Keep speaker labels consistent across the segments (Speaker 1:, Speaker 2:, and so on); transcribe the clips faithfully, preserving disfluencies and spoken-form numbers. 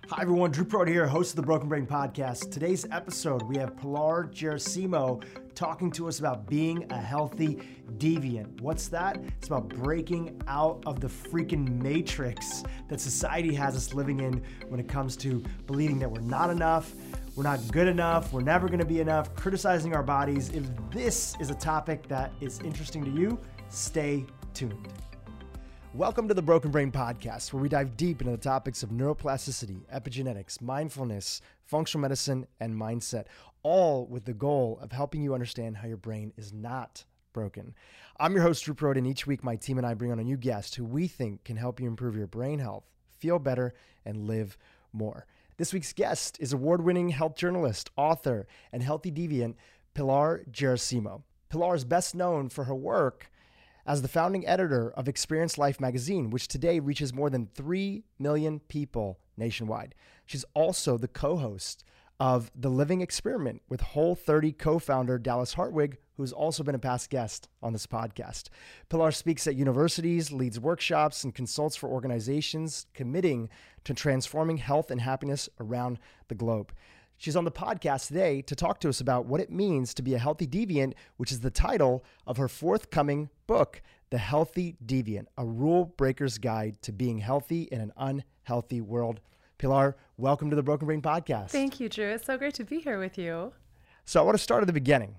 Speaker 1: Hi everyone, Drew Prode here, host of the Broken Brain Podcast. Today's episode, we have Pilar Gerasimo talking to us about being a healthy deviant. What's that? It's about breaking out of the freaking matrix that society has us living in when it comes to believing that we're not enough, we're not good enough, we're never gonna be enough, criticizing our bodies. If this is a topic that is interesting to you, stay tuned. Welcome to the Broken Brain Podcast, where we dive deep into the topics of neuroplasticity, epigenetics, mindfulness, functional medicine, and mindset, all with the goal of helping you understand how your brain is not broken. I'm your host, Drew Prode, and each week my team and I bring on a new guest who we think can help you improve your brain health, feel better, and live more. This week's guest is award-winning health journalist, author, and healthy deviant, Pilar Gerasimo. Pilar is best known for her work as the founding editor of Experience Life magazine, which today reaches more than three million people nationwide. She's also the co-host of The Living Experiment with Whole thirty co-founder Dallas Hartwig, who's also been a past guest on this podcast. Pilar speaks at universities, leads workshops, and consults for organizations committing to transforming health and happiness around the globe. She's on the podcast today to talk to us about what it means to be a healthy deviant, which is the title of her forthcoming book, The Healthy Deviant, a rule breaker's guide to being healthy in an unhealthy world. Pilar, welcome to the Broken Brain Podcast.
Speaker 2: Thank you, Drew. It's so great to be here with you.
Speaker 1: So I want to start at the beginning.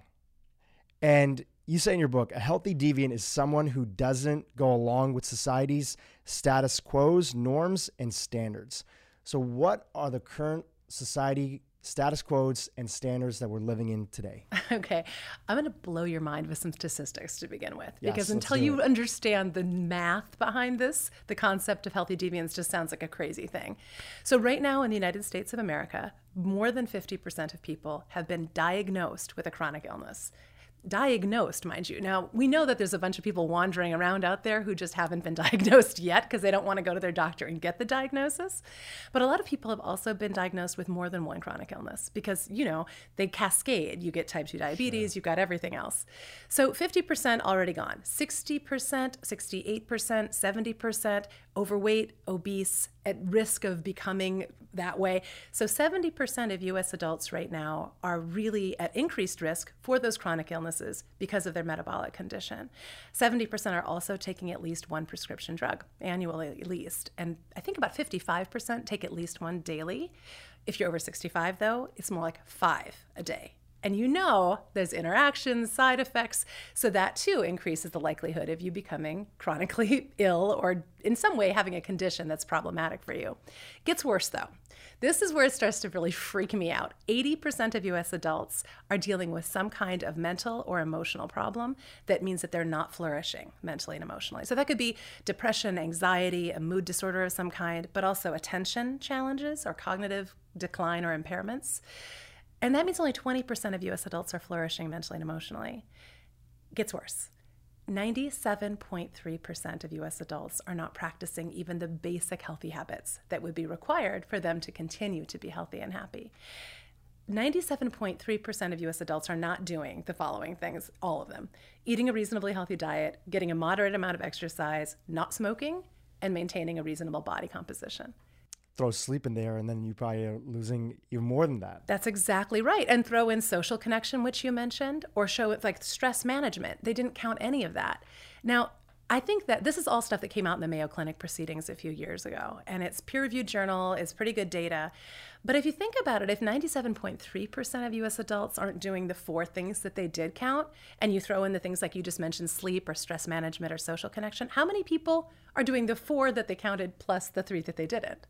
Speaker 1: And you say in your book, a healthy deviant is someone who doesn't go along with society's status quos, norms, and standards. So what are the current society status quos and standards that we're living in today?
Speaker 2: Okay. I'm going to blow your mind with some statistics to begin with,
Speaker 1: Yes,
Speaker 2: because
Speaker 1: let's
Speaker 2: until
Speaker 1: do
Speaker 2: you
Speaker 1: it.
Speaker 2: understand the math behind this, the concept of healthy deviance just sounds like a crazy thing. So right now in the United States of America, more than fifty percent of people have been diagnosed with a chronic illness. Diagnosed, mind you. Now, we know that there's a bunch of people wandering around out there who just haven't been diagnosed yet because they don't want to go to their doctor and get the diagnosis. But a lot of people have also been diagnosed with more than one chronic illness because, you know, they cascade. You get type two diabetes, sure. You've got everything else. So fifty percent already gone, sixty percent, sixty-eight percent, seventy percent overweight, obese, at risk of becoming that way. So seventy percent of U S adults right now are really at increased risk for those chronic illnesses because of their metabolic condition. seventy percent are also taking at least one prescription drug annually at least. And I think about fifty-five percent take at least one daily. If you're over sixty-five though, it's more like five a day. And you know there's interactions, side effects, so that too increases the likelihood of you becoming chronically ill or in some way having a condition that's problematic for you. Gets worse though. This is where it starts to really freak me out. eighty percent of U S adults are dealing with some kind of mental or emotional problem that means that they're not flourishing mentally and emotionally. So that could be depression, anxiety, a mood disorder of some kind, but also attention challenges or cognitive decline or impairments. And that means only twenty percent of U S adults are flourishing mentally and emotionally. Gets worse. ninety-seven point three percent of U S adults are not practicing even the basic healthy habits that would be required for them to continue to be healthy and happy. ninety-seven point three percent of U S adults are not doing the following things, all of them. Eating a reasonably healthy diet, getting a moderate amount of exercise, not smoking, and maintaining a reasonable body composition.
Speaker 1: Throw sleep in there, and then you probably are losing even more than that.
Speaker 2: That's exactly right. And throw in social connection, which you mentioned, or show it like stress management. They didn't count any of that. Now, I think that this is all stuff that came out in the Mayo Clinic proceedings a few years ago, and it's peer-reviewed journal, it's pretty good data. But if you think about it, if ninety-seven point three percent of U S adults aren't doing the four things that they did count, and you throw in the things like you just mentioned, sleep or stress management or social connection, how many people are doing the four that they counted plus the three that they didn't?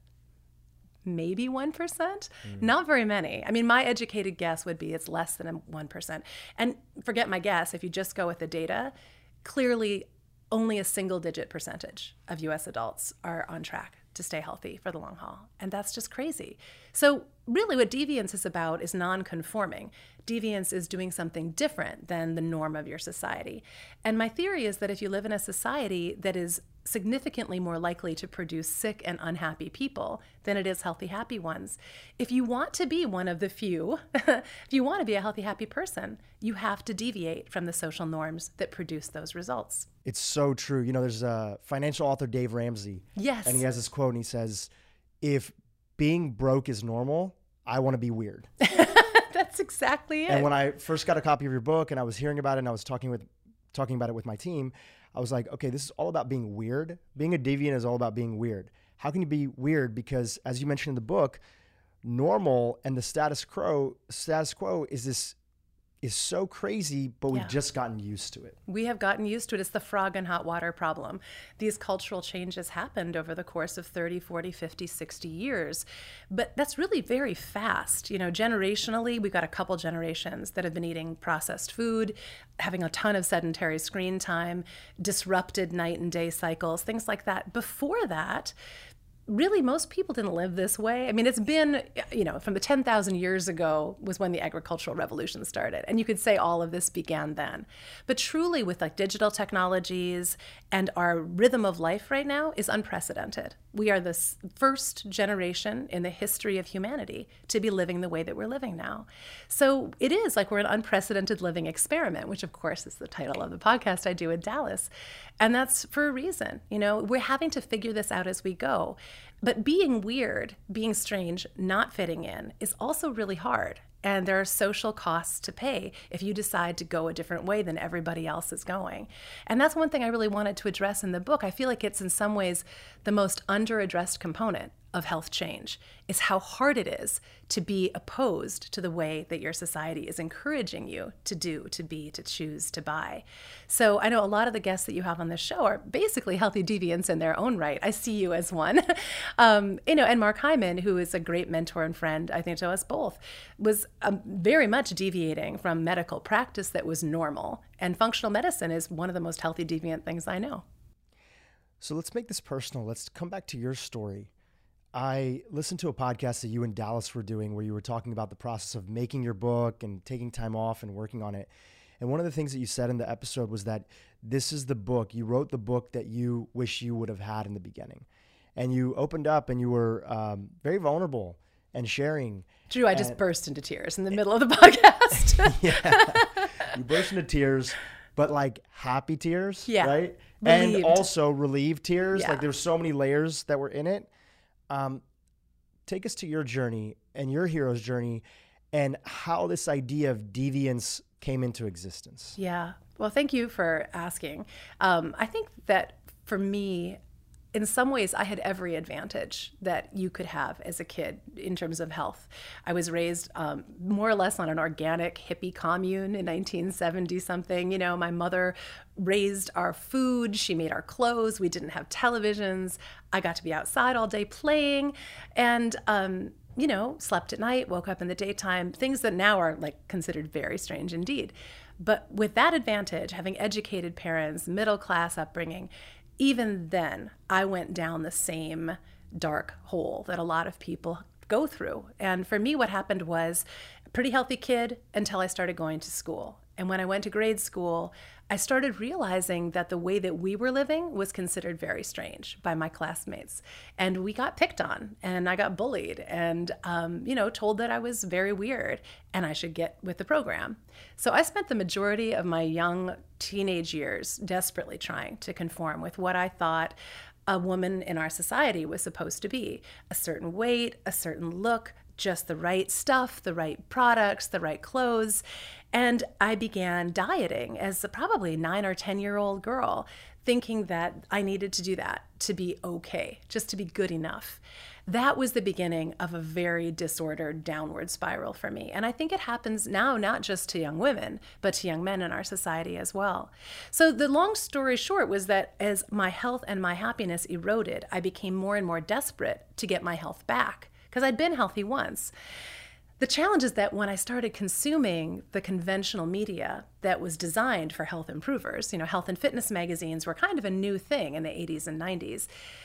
Speaker 2: Maybe one percent? Mm. Not very many. I mean, my educated guess would be it's less than one percent. And forget my guess, if you just go with the data, clearly only a single digit percentage of U S adults are on track to stay healthy for the long haul. And that's just crazy. So really what deviance is about is non-conforming. Deviance is doing something different than the norm of your society. And my theory is that if you live in a society that is significantly more likely to produce sick and unhappy people than it is healthy, happy ones. If you want to be one of the few, if you want to be a healthy, happy person, you have to deviate from the social norms that produce those results.
Speaker 1: It's so true. You know, there's a financial author, Dave Ramsey.
Speaker 2: Yes.
Speaker 1: And he has this quote, and he says, if being broke is normal, I want to be weird.
Speaker 2: That's exactly it.
Speaker 1: And when I first got a copy of your book and I was hearing about it and I was talking with talking about it with my team, I was like, okay, this is all about being weird. Being a deviant is all about being weird. How can you be weird? Because as you mentioned in the book, normal and the status quo status quo is this is so crazy, but we've
Speaker 2: Yeah.
Speaker 1: just gotten used to it.
Speaker 2: We have gotten used to it. It's the frog in hot water problem. These cultural changes happened over the course of thirty, forty, fifty, sixty years. But that's really very fast. You know, generationally, we've got a couple generations that have been eating processed food, having a ton of sedentary screen time, disrupted night and day cycles, things like that. Before that, really, most people didn't live this way. I mean, it's been, you know, from the ten thousand years ago was when the agricultural revolution started. And you could say all of this began then. But truly, with like digital technologies and our rhythm of life right now is unprecedented. We are the s- first generation in the history of humanity to be living the way that we're living now. So it is like we're an unprecedented living experiment, which of course is the title of the podcast I do with Dallas. And that's for a reason. You know, we're having to figure this out as we go. But being weird, being strange, not fitting in is also really hard. And there are social costs to pay if you decide to go a different way than everybody else is going. And that's one thing I really wanted to address in the book. I feel like it's in some ways the most under-addressed component of health change is how hard it is to be opposed to the way that your society is encouraging you to do, to be, to choose, to buy. So I know a lot of the guests that you have on this show are basically healthy deviants in their own right. I see you as one. um, you know, and Mark Hyman, who is a great mentor and friend, I think to us both, was um, very much deviating from medical practice that was normal. And functional medicine is one of the most healthy deviant things I know.
Speaker 1: So let's make this personal. Let's come back to your story. I listened to a podcast that you and Dallas were doing where you were talking about the process of making your book and taking time off and working on it. And one of the things that you said in the episode was that this is the book. You wrote the book that you wish you would have had in the beginning. And you opened up and you were um, very vulnerable and sharing.
Speaker 2: Drew, I
Speaker 1: and,
Speaker 2: just burst into tears in the middle of the podcast.
Speaker 1: Yeah. You burst into tears, but like happy tears,
Speaker 2: Yeah.
Speaker 1: right?
Speaker 2: Relieved.
Speaker 1: And also relieved tears.
Speaker 2: Yeah.
Speaker 1: Like there's so many layers that were in it. Um, take us to your journey and your hero's journey and how this idea of deviance came into existence.
Speaker 2: Yeah. Well, thank you for asking. Um, I think that for me, in some ways, I had every advantage that you could have as a kid in terms of health. I was raised um, more or less on an organic hippie commune in nineteen seventy something. You know, my mother raised our food. She made our clothes. We didn't have televisions. I got to be outside all day playing and, um, you know, slept at night, woke up in the daytime, things that now are like considered very strange indeed. But with that advantage, having educated parents, middle class upbringing, even then, I went down the same dark hole that a lot of people go through. And for me, what happened was a pretty healthy kid until I started going to school. And when I went to grade school, I started realizing that the way that we were living was considered very strange by my classmates. And we got picked on and I got bullied and, um, you know, told that I was very weird and I should get with the program. So I spent the majority of my young teenage years desperately trying to conform with what I thought a woman in our society was supposed to be. A certain weight, a certain look, just the right stuff, the right products, the right clothes. And I began dieting as a probably nine or ten year old girl, thinking that I needed to do that to be okay, just to be good enough. That was the beginning of a very disordered downward spiral for me. And I think it happens now, not just to young women, but to young men in our society as well. So the long story short was that as my health and my happiness eroded, I became more and more desperate to get my health back because I'd been healthy once. The challenge is that when I started consuming the conventional media that was designed for health improvers, you know, health and fitness magazines were kind of a new thing in the eighties and nineties,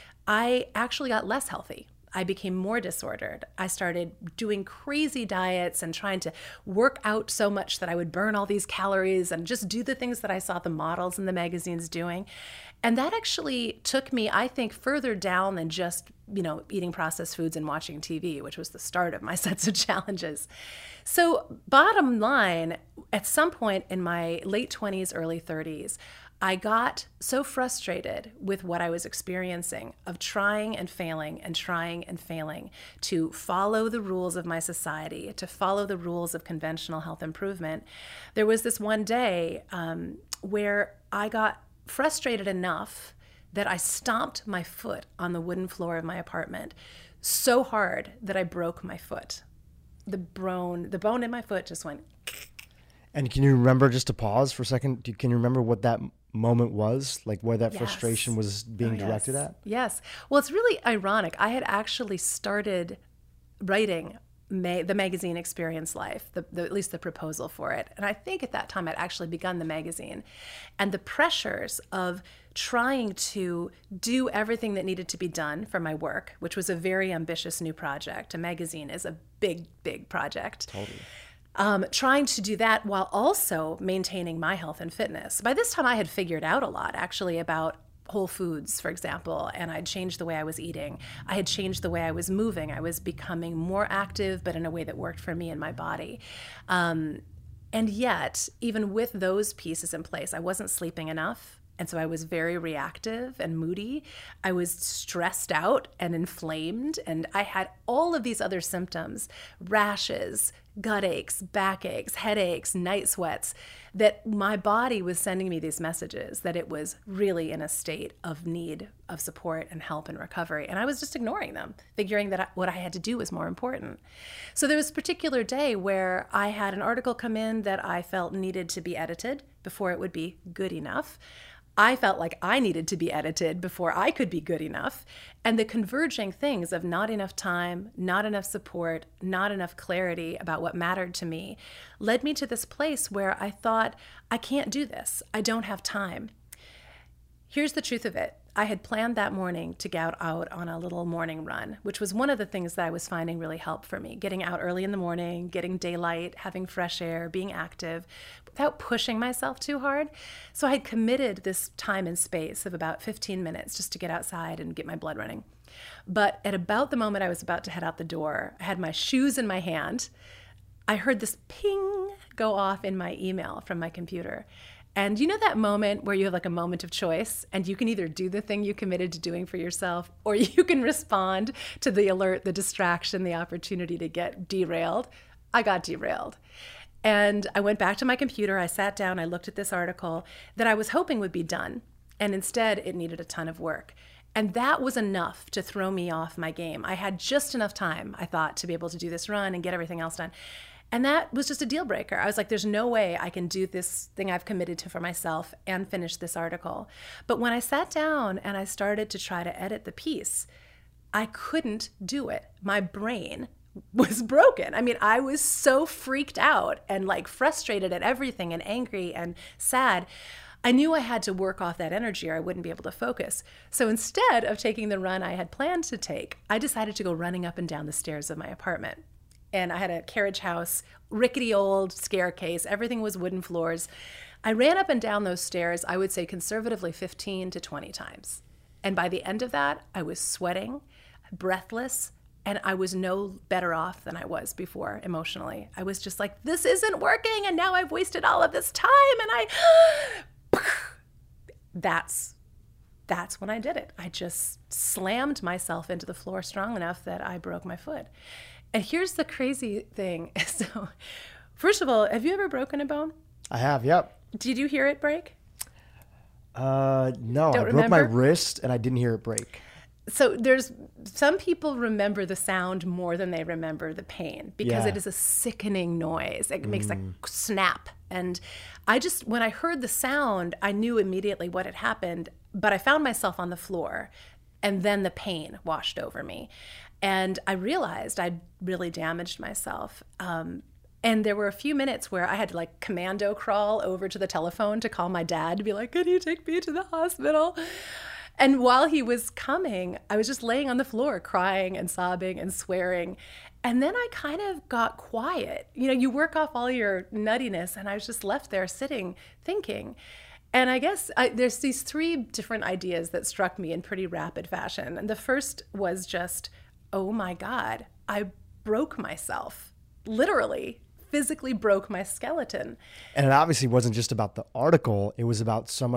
Speaker 2: I actually got less healthy. I became more disordered. I started doing crazy diets and trying to work out so much that I would burn all these calories and just do the things that I saw the models in the magazines doing. And that actually took me, I think, further down than just, you know, eating processed foods and watching T V, which was the start of my sets of challenges. So bottom line, at some point in my late twenties, early thirties, I got so frustrated with what I was experiencing of trying and failing and trying and failing to follow the rules of my society, to follow the rules of conventional health improvement. There was this one day um, where I got frustrated enough that I stomped my foot on the wooden floor of my apartment so hard that I broke my foot. The bone, the bone in my foot just went.
Speaker 1: And can you remember, just to pause for a second, do- can you remember what that moment was, like where that
Speaker 2: Yes.
Speaker 1: frustration was being
Speaker 2: Oh, yes.
Speaker 1: directed at?
Speaker 2: Yes. Well, it's really ironic. I had actually started writing ma- the magazine Experience Life, the, the, at least the proposal for it. And I think at that time I'd actually begun the magazine. And the pressures of trying to do everything that needed to be done for my work, which was a very ambitious new project. A magazine is a big, big project.
Speaker 1: Totally.
Speaker 2: Um, trying to do that while also maintaining my health and fitness. By this time, I had figured out a lot, actually, about whole foods, for example, and I'd changed the way I was eating. I had changed the way I was moving. I was becoming more active, but in a way that worked for me and my body. Um, and yet, even with those pieces in place, I wasn't sleeping enough. And so I was very reactive and moody. I was stressed out and inflamed. And I had all of these other symptoms, rashes, gut aches, backaches, headaches, night sweats, that my body was sending me these messages that it was really in a state of need of support and help and recovery. And I was just ignoring them, figuring that I, what I had to do was more important. So there was a particular day where I had an article come in that I felt needed to be edited before it would be good enough. I felt like I needed to be edited before I could be good enough. And the converging things of not enough time, not enough support, not enough clarity about what mattered to me led me to this place where I thought, I can't do this. I don't have time. Here's the truth of it. I had planned that morning to get out on a little morning run, which was one of the things that I was finding really helped for me. Getting out early in the morning, getting daylight, having fresh air, being active, without pushing myself too hard. So I had committed this time and space of about fifteen minutes just to get outside and get my blood running. But at about the moment I was about to head out the door, I had my shoes in my hand. I heard this ping go off in my email from my computer. And you know that moment where you have like a moment of choice and you can either do the thing you committed to doing for yourself, or you can respond to the alert, the distraction, the opportunity to get derailed? I got derailed. And I went back to my computer, I sat down, I looked at this article that I was hoping would be done. And instead it needed a ton of work. And that was enough to throw me off my game. I had just enough time, I thought, to be able to do this run and get everything else done. And that was just a deal breaker. I was like, there's no way I can do this thing I've committed to for myself and finish this article. But when I sat down and I started to try to edit the piece, I couldn't do it. My brain was broken. I mean, I was so freaked out and like frustrated at everything and angry and sad. I knew I had to work off that energy or I wouldn't be able to focus. So instead of taking the run I had planned to take, I decided to go running up and down the stairs of my apartment. And I had a carriage house, rickety old staircase, everything was wooden floors. I ran up and down those stairs, I would say conservatively fifteen to twenty times. And by the end of that, I was sweating, breathless, and I was no better off than I was before emotionally. I was just like, this isn't working, and now I've wasted all of this time, and I... That's That's when I did it. I just slammed myself into the floor strong enough that I broke my foot. And here's the crazy thing. So, first of all, have you ever broken a bone?
Speaker 1: I have, yep.
Speaker 2: Did you hear it break?
Speaker 1: Uh, no,
Speaker 2: Don't
Speaker 1: I broke my
Speaker 2: remember?
Speaker 1: wrist and I didn't hear it break.
Speaker 2: So there's some people remember the sound more than they remember the pain because
Speaker 1: Yeah.
Speaker 2: it is a sickening noise. It makes a snap. And I just, when I heard the sound, I knew immediately what had happened, but I found myself on the floor and then the pain washed over me. And I realized I'd really damaged myself. Um, and there were a few minutes where I had to like commando crawl over to the telephone to call my dad to be like, can you take me to the hospital? And while he was coming, I was just laying on the floor crying and sobbing and swearing. And then I kind of got quiet. You know, you work off all your nuttiness, and I was just left there sitting, thinking. And I guess I, there's these three different ideas that struck me in pretty rapid fashion. And the first was just, oh my God, I broke myself, literally, physically broke my skeleton.
Speaker 1: And it obviously wasn't just about the article. It was about so much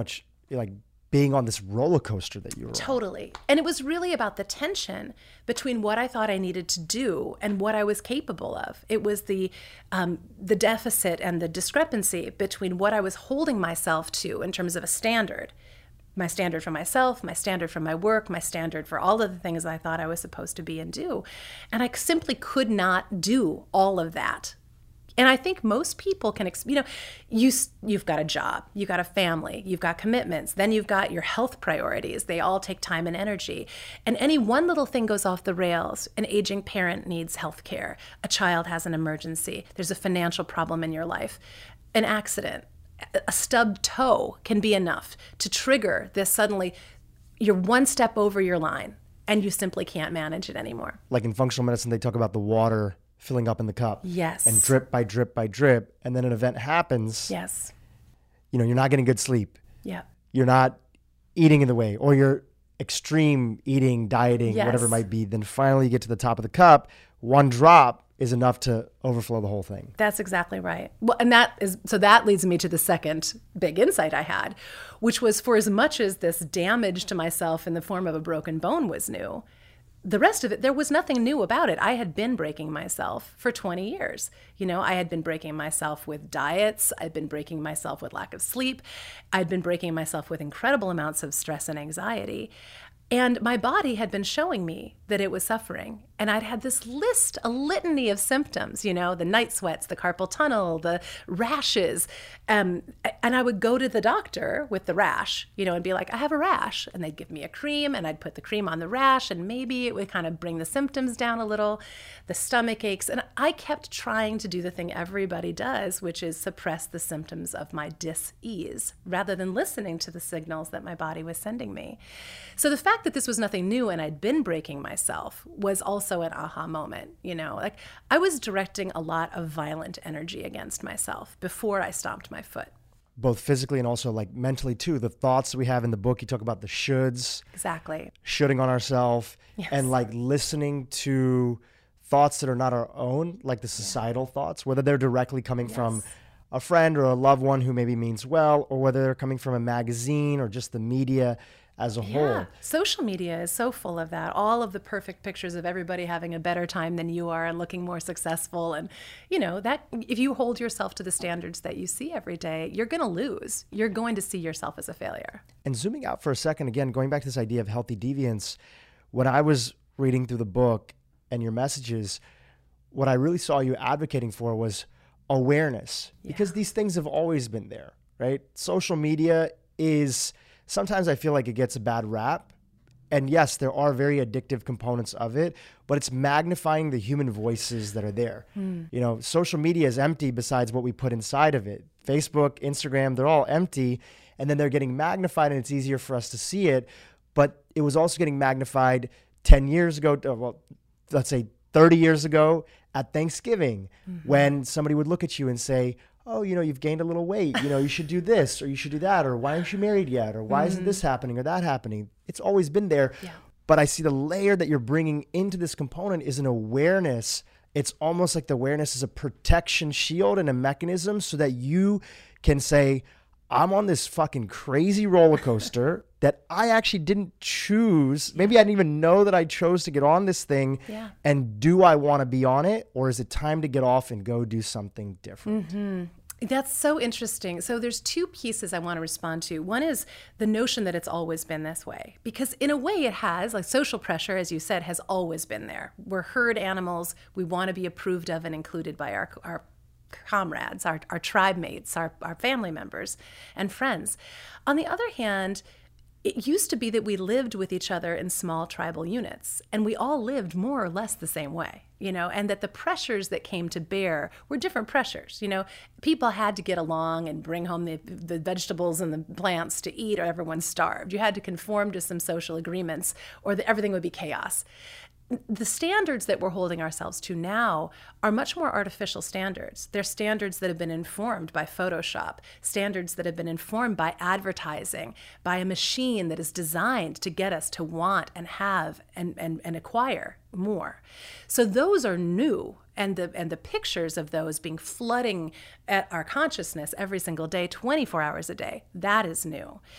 Speaker 1: like being on this roller coaster that you were on.
Speaker 2: Totally. And it was really about the tension between what I thought I needed to do and what I was capable of. It was the um, the deficit and the discrepancy between what I was holding myself to in terms of a standard. My standard for myself, my standard for my work, my standard for all of the things I thought I was supposed to be and do. And I simply could not do all of that. And I think most people can, you know, you, you've got a job, you've got a family, you've got commitments, then you've got your health priorities. They all take time and energy. And any one little thing goes off the rails. An aging parent needs health care. A child has an emergency. There's a financial problem in your life. An accident, a stubbed toe can be enough to trigger this suddenly, you're one step over your line and you simply can't manage it anymore.
Speaker 1: Like in functional medicine, they talk about the water filling up in the cup.
Speaker 2: Yes.
Speaker 1: And drip by drip by drip. And then an event happens.
Speaker 2: Yes.
Speaker 1: You know, you're not getting good sleep.
Speaker 2: Yeah.
Speaker 1: You're not eating in the way, or you're extreme eating, dieting,
Speaker 2: Yes.
Speaker 1: whatever it might be. Then finally you get to the top of the cup. One drop is enough to overflow the whole thing.
Speaker 2: That's exactly right. Well, and that is, so that leads me to the second big insight I had, which was, for as much as this damage to myself in the form of a broken bone was new, the rest of it, there was nothing new about it. I had been breaking myself for twenty years. You know, I had been breaking myself with diets. I'd been breaking myself with lack of sleep. I'd been breaking myself with incredible amounts of stress and anxiety. And my body had been showing me that it was suffering. And I'd had this list, a litany of symptoms, you know, the night sweats, the carpal tunnel, the rashes. Um, and I would go to the doctor with the rash, you know, and be like, I have a rash. And they'd give me a cream and I'd put the cream on the rash and maybe it would kind of bring the symptoms down a little, the stomach aches. And I kept trying to do the thing everybody does, which is suppress the symptoms of my dis-ease rather than listening to the signals that my body was sending me. So the fact that this was nothing new and I'd been breaking myself was also an aha moment. You know, like I was directing a lot of violent energy against myself before I stomped my foot.
Speaker 1: Both physically and also like mentally too. The thoughts that we have in the book, you talk about the shoulds.
Speaker 2: Exactly.
Speaker 1: Shoulding on ourselves.
Speaker 2: Yes.
Speaker 1: And like listening to thoughts that are not our own, like the societal yeah. thoughts, whether they're directly coming yes. from a friend or a loved one who maybe means well, or whether they're coming from a magazine or just the media as a
Speaker 2: yeah.
Speaker 1: whole.
Speaker 2: Social media is so full of that. All of the perfect pictures of everybody having a better time than you are and looking more successful. And, you know, that if you hold yourself to the standards that you see every day, you're going to lose. You're going to see yourself as a failure.
Speaker 1: And zooming out for a second, again, going back to this idea of healthy deviance, when I was reading through the book and your messages, what I really saw you advocating for was awareness, yeah. because these things have always been there, right? Social media is... Sometimes I feel like it gets a bad rap. And yes, there are very addictive components of it, but it's magnifying the human voices that are there. Mm. You know, social media is empty besides what we put inside of it. Facebook, Instagram, they're all empty, and then they're getting magnified and it's easier for us to see it. But it was also getting magnified ten years ago, well, let's say thirty years ago at Thanksgiving, mm-hmm. when somebody would look at you and say, oh, you know, you've gained a little weight, you know, you should do this or you should do that, or why aren't you married yet, or why mm-hmm. isn't this happening or that happening? It's always been there. Yeah. But I see the layer that you're bringing into this component is an awareness. It's almost like the awareness is a protection shield and a mechanism so that you can say, I'm on this fucking crazy roller coaster that I actually didn't choose. Maybe I didn't even know that I chose to get on this thing.
Speaker 2: Yeah.
Speaker 1: And do I want to be on it, or is it time to get off and go do something different?
Speaker 2: Mm-hmm. That's so interesting. So there's two pieces I want to respond to. One is the notion that it's always been this way, because in a way it has. Like social pressure, as you said, has always been there. We're herd animals. We want to be approved of and included by our our comrades, our, our tribe mates, our, our family members and friends. On the other hand, it used to be that we lived with each other in small tribal units, and we all lived more or less the same way, you know, and that the pressures that came to bear were different pressures. You know, people had to get along and bring home the, the vegetables and the plants to eat, or everyone starved. You had to conform to some social agreements, or the, everything would be chaos. The standards that we're holding ourselves to now are much more artificial standards. They're standards that have been informed by Photoshop, standards that have been informed by advertising, by a machine that is designed to get us to want and have and, and, and acquire more. So those are new, and the and the pictures of those being flooding at our consciousness every single day, twenty-four hours a day, that is new.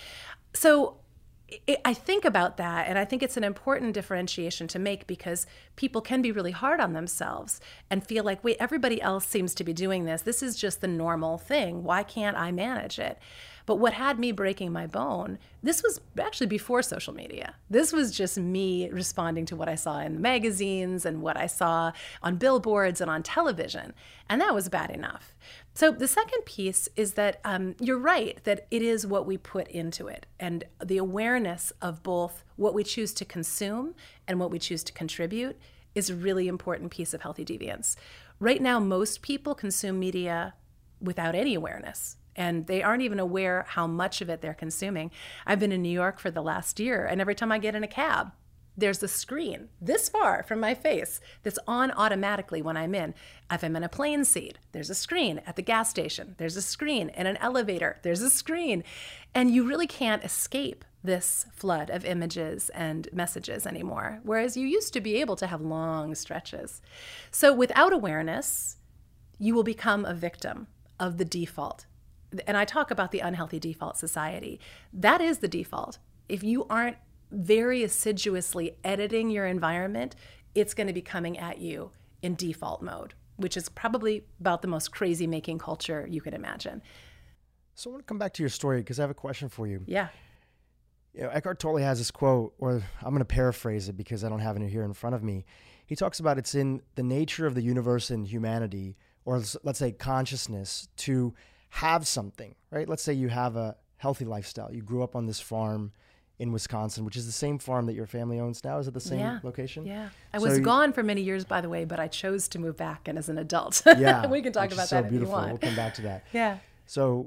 Speaker 2: So it, I think about that, and I think it's an important differentiation to make, because people can be really hard on themselves and feel like, wait, everybody else seems to be doing this. This is just the normal thing. Why can't I manage it? But what had me breaking my bone, this was actually before social media. This was just me responding to what I saw in the magazines and what I saw on billboards and on television. And that was bad enough. So the second piece is that um, you're right, that it is what we put into it, and the awareness of both what we choose to consume and what we choose to contribute is a really important piece of healthy deviance. Right now, most people consume media without any awareness, and they aren't even aware how much of it they're consuming. I've been in New York for the last year, and every time I get in a cab, there's a screen this far from my face that's on automatically when I'm in. If I'm in a plane seat, there's a screen. At the gas station, there's a screen. In an elevator, there's a screen. And you really can't escape this flood of images and messages anymore, whereas you used to be able to have long stretches. So without awareness, you will become a victim of the default. And I talk about the unhealthy default society. That is the default. If you aren't very assiduously editing your environment, it's going to be coming at you in default mode, which is probably about the most crazy making culture you could imagine.
Speaker 1: So I want to come back to your story because I have a question for you.
Speaker 2: Yeah.
Speaker 1: You know, Eckhart Tolle has this quote, or I'm going to paraphrase it because I don't have it here in front of me. He talks about it's in the nature of the universe and humanity, or let's say consciousness, to have something, right? Let's say you have a healthy lifestyle. You grew up on this farm in Wisconsin, which is the same farm that your family owns now. Is it the same
Speaker 2: yeah.
Speaker 1: location?
Speaker 2: Yeah. I
Speaker 1: so
Speaker 2: was
Speaker 1: you,
Speaker 2: gone for many years, by the way, but I chose to move back and as an adult.
Speaker 1: Yeah.
Speaker 2: We can talk
Speaker 1: which
Speaker 2: about
Speaker 1: is so
Speaker 2: that if
Speaker 1: beautiful.
Speaker 2: you want.
Speaker 1: We'll come back to that.
Speaker 2: Yeah.
Speaker 1: So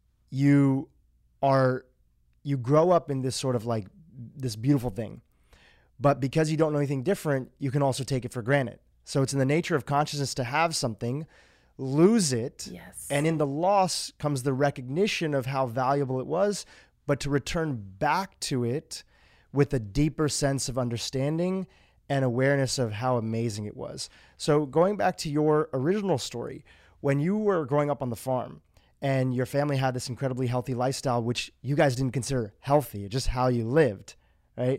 Speaker 1: you are, you grow up in this sort of like this beautiful thing, but because you don't know anything different, you can also take it for granted. So it's in the nature of consciousness to have something, lose it,
Speaker 2: yes.
Speaker 1: and in the loss comes the recognition of how valuable it was, but to return back to it with a deeper sense of understanding and awareness of how amazing it was. So going back to your original story, when you were growing up on the farm and your family had this incredibly healthy lifestyle, which you guys didn't consider healthy, just how you lived, right?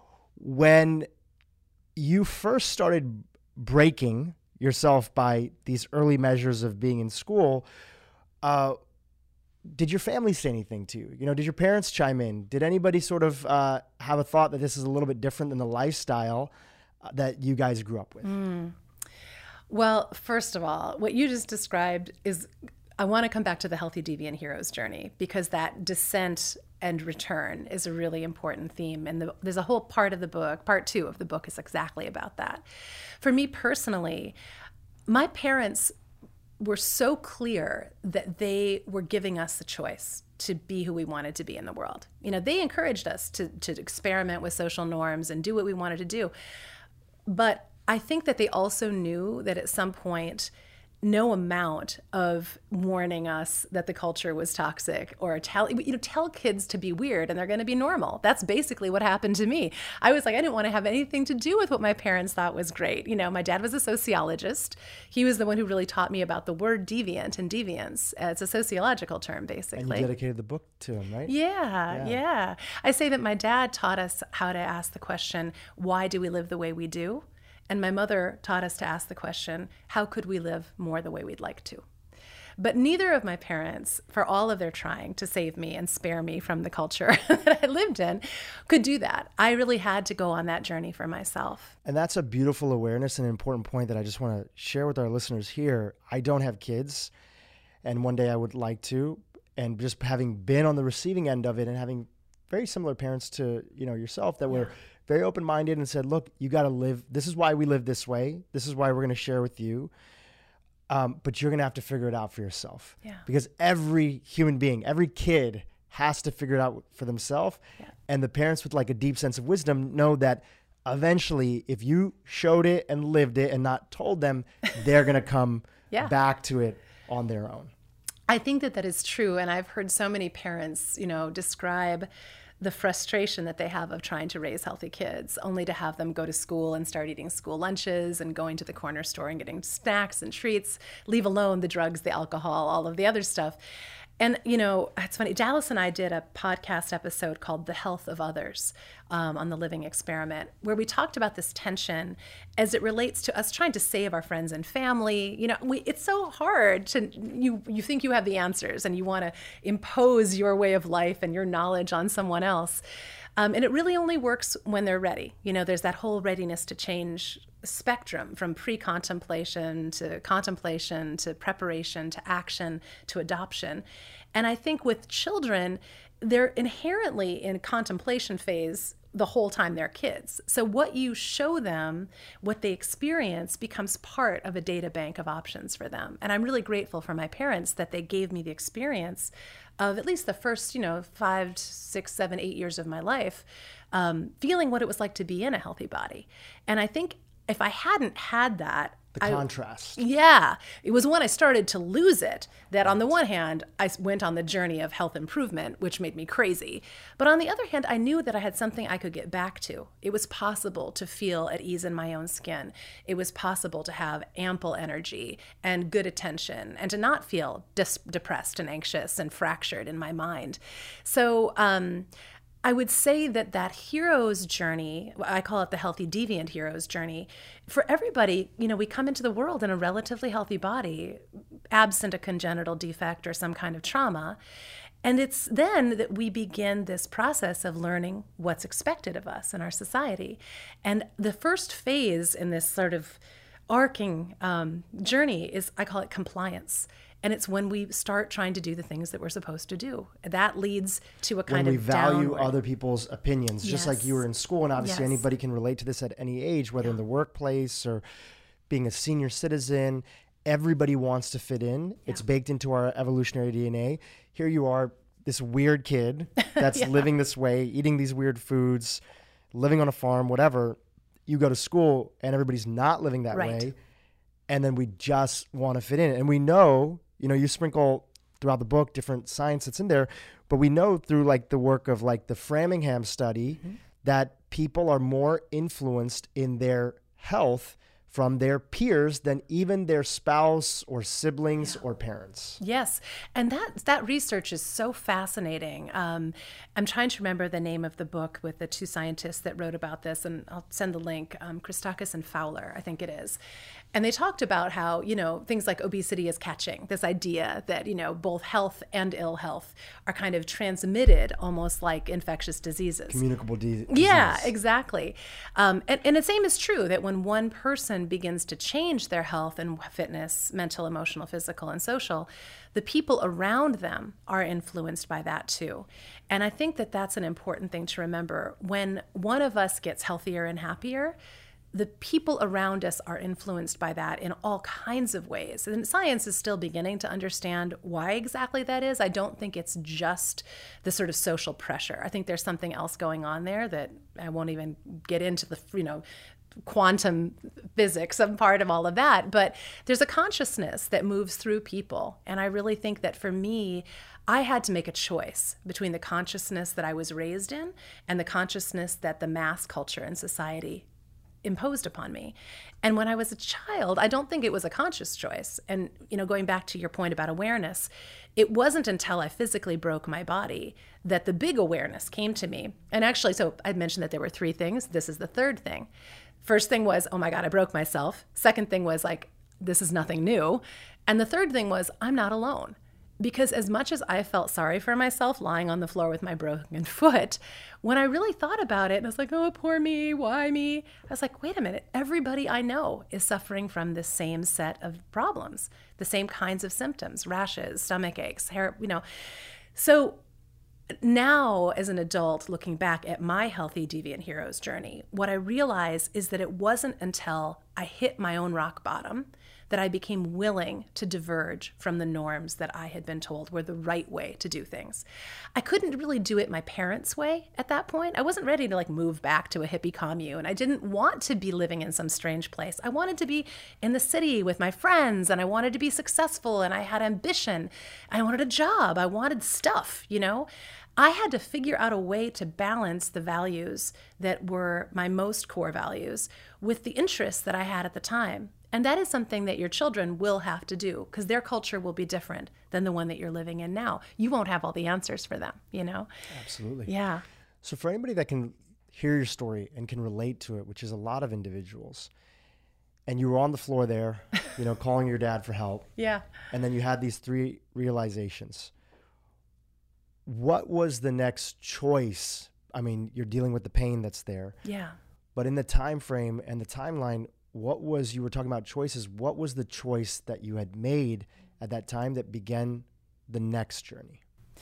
Speaker 1: When you first started breaking yourself by these early measures of being in school, uh, did your family say anything to you? You know, did your parents chime in? Did anybody sort of uh, have a thought that this is a little bit different than the lifestyle uh, that you guys grew up with?
Speaker 2: Mm. Well, first of all, what you just described is, I want to come back to the Healthy Deviant Hero's journey, because that descent and return is a really important theme. And the, there's a whole part of the book, part two of the book is exactly about that. For me personally, my parents were so clear that they were giving us the choice to be who we wanted to be in the world. You know, they encouraged us to, to experiment with social norms and do what we wanted to do. But I think that they also knew that at some point, no amount of warning us that the culture was toxic or tell, you know, tell kids to be weird and they're going to be normal. That's basically what happened to me. I was like, I didn't want to have anything to do with what my parents thought was great. You know, my dad was a sociologist. He was the one who really taught me about the word deviant and deviance. It's a sociological term, basically.
Speaker 1: And you dedicated the book to him, right?
Speaker 2: Yeah, yeah, yeah. I say that my dad taught us how to ask the question, why do we live the way we do? And my mother taught us to ask the question, how could we live more the way we'd like to? But neither of my parents, for all of their trying to save me and spare me from the culture that I lived in, could do that. I really had to go on that journey for myself.
Speaker 1: And that's a beautiful awareness and an important point that I just want to share with our listeners here. I don't have kids, and one day I would like to. And just having been on the receiving end of it and having very similar parents to, you know, yourself that were very open-minded and said, look, you got to live. This is why we live this way. This is why we're going to share with you. Um, but you're going to have to figure it out for yourself.
Speaker 2: Yeah.
Speaker 1: Because every human being, every kid has to figure it out for themselves.
Speaker 2: Yeah.
Speaker 1: And the parents with like a deep sense of wisdom know that eventually if you showed it and lived it and not told them, they're going to come
Speaker 2: yeah.
Speaker 1: back to it on their own.
Speaker 2: I think that that is true. And I've heard so many parents, you know, describe the frustration that they have of trying to raise healthy kids, only to have them go to school and start eating school lunches and going to the corner store and getting snacks and treats, leave alone the drugs, the alcohol, all of the other stuff. And, you know, it's funny. Dallas and I did a podcast episode called The Health of Others um, on the Living Experiment, where we talked about this tension as it relates to us trying to save our friends and family. You know, we, it's so hard to, you, you think you have the answers and you want to impose your way of life and your knowledge on someone else. Um, and it really only works when they're ready. You know, there's that whole readiness to change spectrum from pre-contemplation to contemplation to preparation to action to adoption. And I think with children, they're inherently in contemplation phase the whole time they're kids. So what you show them, what they experience, becomes part of a data bank of options for them. And I'm really grateful for my parents that they gave me the experience of at least the first, you know, five, six, seven, eight years of my life, um, feeling what it was like to be in a healthy body. And I think if I hadn't had that,
Speaker 1: the
Speaker 2: I,
Speaker 1: contrast.
Speaker 2: Yeah. It was when I started to lose it that on the one hand, I went on the journey of health improvement, which made me crazy. But on the other hand, I knew that I had something I could get back to. It was possible to feel at ease in my own skin. It was possible to have ample energy and good attention and to not feel dis- depressed and anxious and fractured in my mind. So, um, I would say that that hero's journey, I call it the healthy deviant hero's journey, for everybody, you know, we come into the world in a relatively healthy body, absent a congenital defect or some kind of trauma. And it's then that we begin this process of learning what's expected of us in our society. And the first phase in this sort of arcing um, journey is, I call it compliance. And it's when we start trying to do the things that we're supposed to do. That leads to a kind
Speaker 1: when we
Speaker 2: of
Speaker 1: value
Speaker 2: downward.
Speaker 1: other people's opinions,
Speaker 2: Yes.
Speaker 1: just like you were in school. And obviously
Speaker 2: Yes.
Speaker 1: anybody can relate to this at any age, whether
Speaker 2: Yeah.
Speaker 1: in the workplace or being a senior citizen. Everybody wants to fit in. Yeah. It's baked into our evolutionary D N A. Here you are, this weird kid that's
Speaker 2: Yeah.
Speaker 1: living this way, eating these weird foods, living on a farm, whatever. You go to school and everybody's not living that
Speaker 2: Right.
Speaker 1: way. And then we just want to fit in. And we know, you know, you sprinkle throughout the book different science that's in there, but we know through like the work of like the Framingham study mm-hmm. that people are more influenced in their health from their peers than even their spouse or siblings yeah. or parents.
Speaker 2: Yes. And that that research is so fascinating. Um, I'm trying to remember the name of the book with the two scientists that wrote about this, and I'll send the link, um, Christakis and Fowler, I think it is. And they talked about how, you know, things like obesity is catching, this idea that, you know, both health and ill health are kind of transmitted almost like infectious diseases.
Speaker 1: Communicable de- disease.
Speaker 2: Yeah, exactly. Um, and, and the same is true that when one person begins to change their health and fitness, mental, emotional, physical, and social, the people around them are influenced by that too. And I think that that's an important thing to remember. When one of us gets healthier and happier, the people around us are influenced by that in all kinds of ways. And science is still beginning to understand why exactly that is. I don't think it's just the sort of social pressure. I think there's something else going on there that I won't even get into the, you know, quantum physics, some part of all of that. But there's a consciousness that moves through people. And I really think that for me, I had to make a choice between the consciousness that I was raised in and the consciousness that the mass culture and society imposed upon me. And when I was a child, I don't think it was a conscious choice. And, you know, going back to your point about awareness, it wasn't until I physically broke my body that the big awareness came to me. And actually, so I mentioned that there were three things. This is the third thing. First thing was, oh my God, I broke myself. Second thing was like, this is nothing new. And the third thing was, I'm not alone. Because as much as I felt sorry for myself lying on the floor with my broken foot, when I really thought about it, and I was like, oh, poor me, why me? I was like, wait a minute, everybody I know is suffering from the same set of problems, the same kinds of symptoms, rashes, stomach aches, hair, you know. So now, as an adult, looking back at my healthy deviant hero's journey, what I realize is that it wasn't until I hit my own rock bottom that I became willing to diverge from the norms that I had been told were the right way to do things. I couldn't really do it my parents' way at that point. I wasn't ready to like move back to a hippie commune. I didn't want to be living in some strange place. I wanted to be in the city with my friends, and I wanted to be successful, and I had ambition. I wanted a job. I wanted stuff, you know? I had to figure out a way to balance the values that were my most core values with the interests that I had at the time. And that is something that your children will have to do because their culture will be different than the one that you're living in now. You won't have all the answers for them, you know?
Speaker 1: Absolutely.
Speaker 2: Yeah.
Speaker 1: So for anybody that can hear your story and can relate to it, which is a lot of individuals, and you were on the floor there, you know, calling your dad for help.
Speaker 2: Yeah.
Speaker 1: And then you had these three realizations. What was the next choice? I mean, you're dealing with the pain that's there.
Speaker 2: Yeah.
Speaker 1: But in the time frame and the timeline, what was, you were talking about choices, what was the choice that you had made at that time that began the next journey?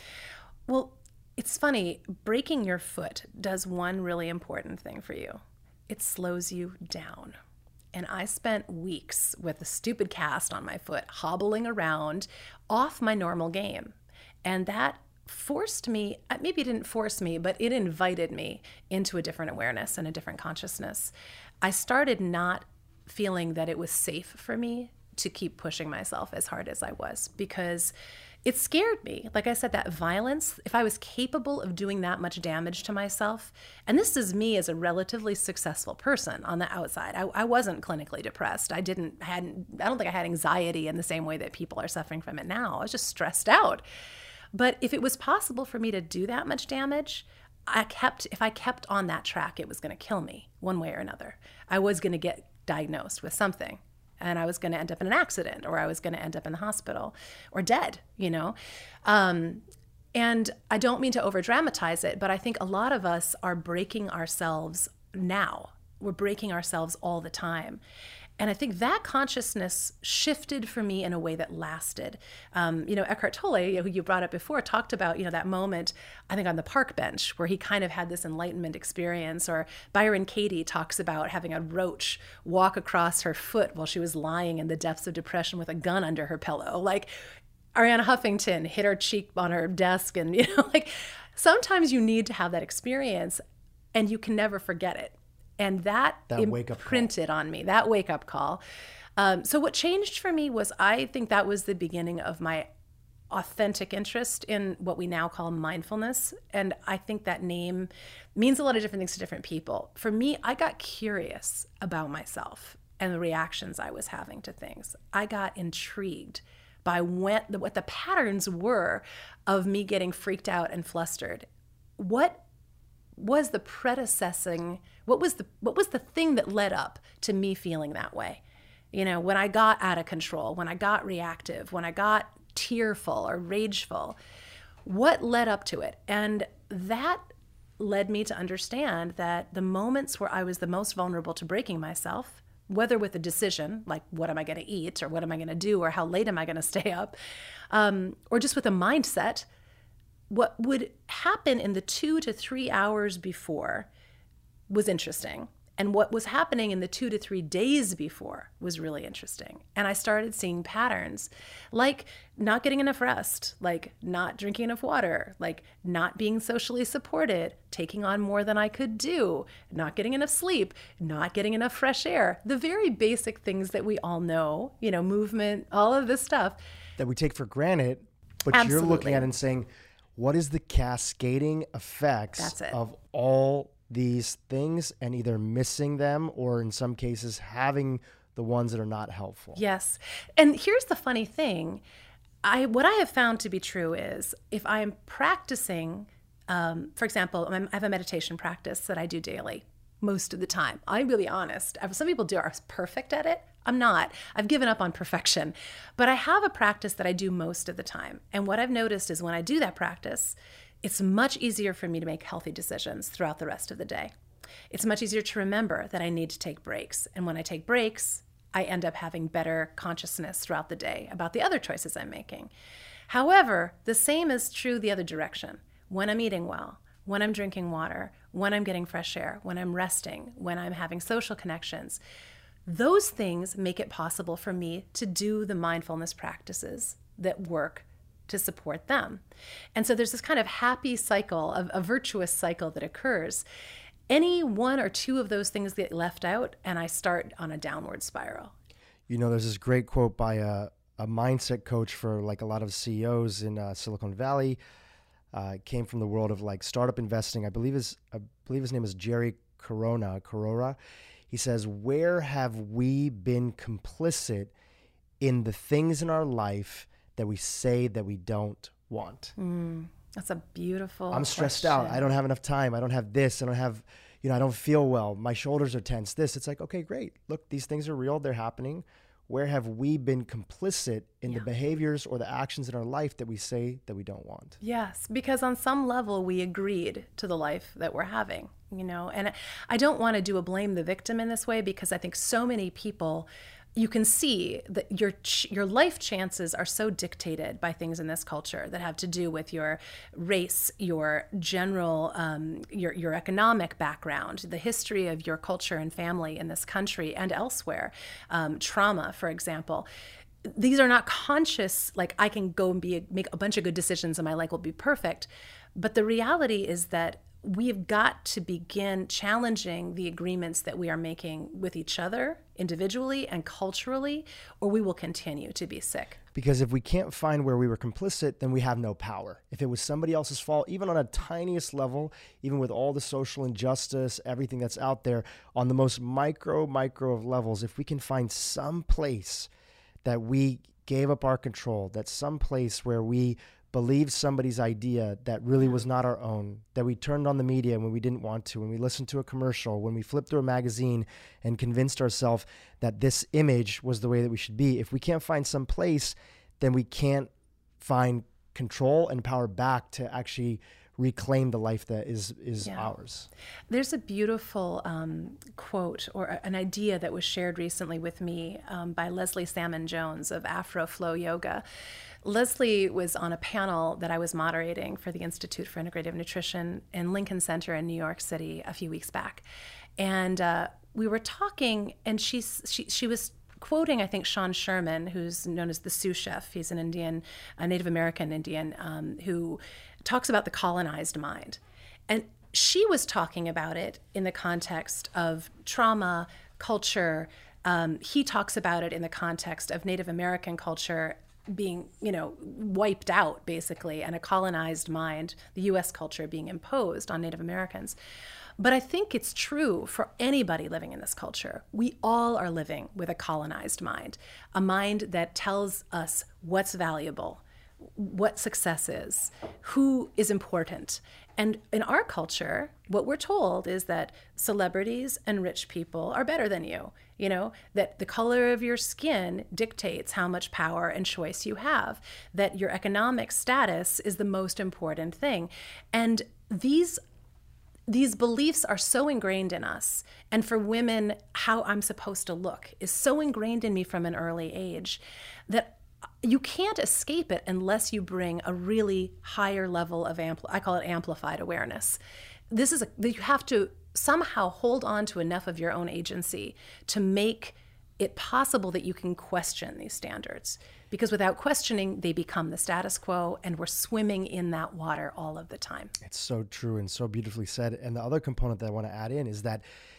Speaker 2: Well, it's funny, breaking your foot does one really important thing for you. It slows you down. And I spent weeks with a stupid cast on my foot, hobbling around off my normal game. And that forced me, maybe it didn't force me, but it invited me into a different awareness and a different consciousness. I started not feeling that it was safe for me to keep pushing myself as hard as I was because it scared me. Like I said, that violence, if I was capable of doing that much damage to myself, and this is me as a relatively successful person on the outside. I, I wasn't clinically depressed. I didn't, hadn't, I don't think I had anxiety in the same way that people are suffering from it now. I was just stressed out. But if it was possible for me to do that much damage, I kept, if I kept on that track, it was going to kill me one way or another. I was going to get diagnosed with something. And I was going to end up in an accident, or I was going to end up in the hospital, or dead, you know? Um, and I don't mean to over dramatize it, but I think a lot of us are breaking ourselves now. We're breaking ourselves all the time. And I think that consciousness shifted for me in a way that lasted. Um, you know, Eckhart Tolle, who you brought up before, talked about, you know, that moment, I think on the park bench where he kind of had this enlightenment experience. Or Byron Katie talks about having a roach walk across her foot while she was lying in the depths of depression with a gun under her pillow. Like Arianna Huffington hit her cheek on her desk. And, you know, like sometimes you need to have that experience and you can never forget it. And that, that imprinted on me, that wake-up call. Um, so what changed for me was I think that was the beginning of my authentic interest in what we now call mindfulness. And I think that name means a lot of different things to different people. For me, I got curious about myself and the reactions I was having to things. I got intrigued by what, what the patterns were of me getting freaked out and flustered. What was the predecessing, what was the what was the thing that led up to me feeling that way? You know, when I got out of control, when I got reactive, when I got tearful or rageful, what led up to it? And that led me to understand that the moments where I was the most vulnerable to breaking myself, whether with a decision, like what am I going to eat or what am I going to do or how late am I going to stay up, um, or just with a mindset, what would happen in the two to three hours before was interesting. And what was happening in the two to three days before was really interesting. And I started seeing patterns like not getting enough rest, like not drinking enough water, like not being socially supported, taking on more than I could do, not getting enough sleep, not getting enough fresh air, the very basic things that we all know, you know, movement, all of this stuff.
Speaker 1: That we take for granted, but
Speaker 2: Absolutely.
Speaker 1: You're looking at it and saying, what is the cascading effects of all these things and either missing them or in some cases having the ones that are not helpful?
Speaker 2: Yes. And here's the funny thing. I what I have found to be true is if I'm practicing, um, for example, I'm, I have a meditation practice that I do daily most of the time. I'm really honest. Some people do are perfect at it. I'm not. I've given up on perfection. But I have a practice that I do most of the time. And what I've noticed is when I do that practice, it's much easier for me to make healthy decisions throughout the rest of the day. It's much easier to remember that I need to take breaks. And when I take breaks, I end up having better consciousness throughout the day about the other choices I'm making. However, the same is true the other direction. When I'm eating well, when I'm drinking water, when I'm getting fresh air, when I'm resting, when I'm having social connections, those things make it possible for me to do the mindfulness practices that work to support them. And so there's this kind of happy cycle, of a virtuous cycle that occurs. Any one or two of those things get left out, and I start on a downward spiral.
Speaker 1: You know, there's this great quote by a, a mindset coach for like a lot of C E Os in uh, Silicon Valley. Uh, came from the world of like startup investing. I believe his I believe his name is Jerry Corona. Corora. He says, where have we been complicit in the things in our life that we say that we don't want?
Speaker 2: Mm, that's a beautiful
Speaker 1: I'm stressed
Speaker 2: question.
Speaker 1: out. I don't have enough time. I don't have this. I don't have, you know, I don't feel well. My shoulders are tense. This, it's like, okay, great. Look, these things are real. They're happening. Where have we been complicit in yeah. the behaviors or the actions in our life that we say that we don't want?
Speaker 2: Yes, because on some level we agreed to the life that we're having, you know, and I don't want to do a blame the victim in this way, because I think so many people, you can see that your your life chances are so dictated by things in this culture that have to do with your race, your general, um, your your economic background, the history of your culture and family in this country and elsewhere, um, trauma, for example. These are not conscious, like I can go and be make a bunch of good decisions and my life will be perfect. But the reality is that we've got to begin challenging the agreements that we are making with each other individually and culturally, or we will continue to be sick.
Speaker 1: Because if we can't find where we were complicit, then we have no power. If it was somebody else's fault, even on a tiniest level, even with all the social injustice, everything that's out there, on the most micro, micro of levels, if we can find some place that we gave up our control, that's some place where we believed somebody's idea that really was not our own, that we turned on the media when we didn't want to, when we listened to a commercial, when we flipped through a magazine and convinced ourselves that this image was the way that we should be. If we can't find some place, then we can't find control and power back to actually reclaim the life that is is yeah. ours.
Speaker 2: There's a beautiful um, quote or an idea that was shared recently with me um, by Leslie Salmon Jones of Afro Flow Yoga. Leslie was on a panel that I was moderating for the Institute for Integrative Nutrition in Lincoln Center in New York City a few weeks back. And uh, we were talking, and she's, she she was quoting, I think, Sean Sherman, who's known as the Sioux Chef. He's an Indian, a Native American Indian, um, who talks about the colonized mind. And she was talking about it in the context of trauma, culture. Um, he talks about it in the context of Native American culture being, you know, wiped out, basically, and a colonized mind, the U S culture being imposed on Native Americans. But I think it's true for anybody living in this culture. We all are living with a colonized mind, a mind that tells us what's valuable, what success is, who is important. And in our culture, what we're told is that celebrities and rich people are better than you. You know, that the color of your skin dictates how much power and choice you have, that your economic status is the most important thing. And these These beliefs are so ingrained in us. And for women, how I'm supposed to look is so ingrained in me from an early age that you can't escape it unless you bring a really higher level of, ampl- I call it amplified awareness. This is, a, you have to somehow hold on to enough of your own agency to make it possible that you can question these standards. Because without questioning, they become the status quo, and we're swimming in that water all of the time.
Speaker 1: It's so true and so beautifully said. And the other component that I want to add in is that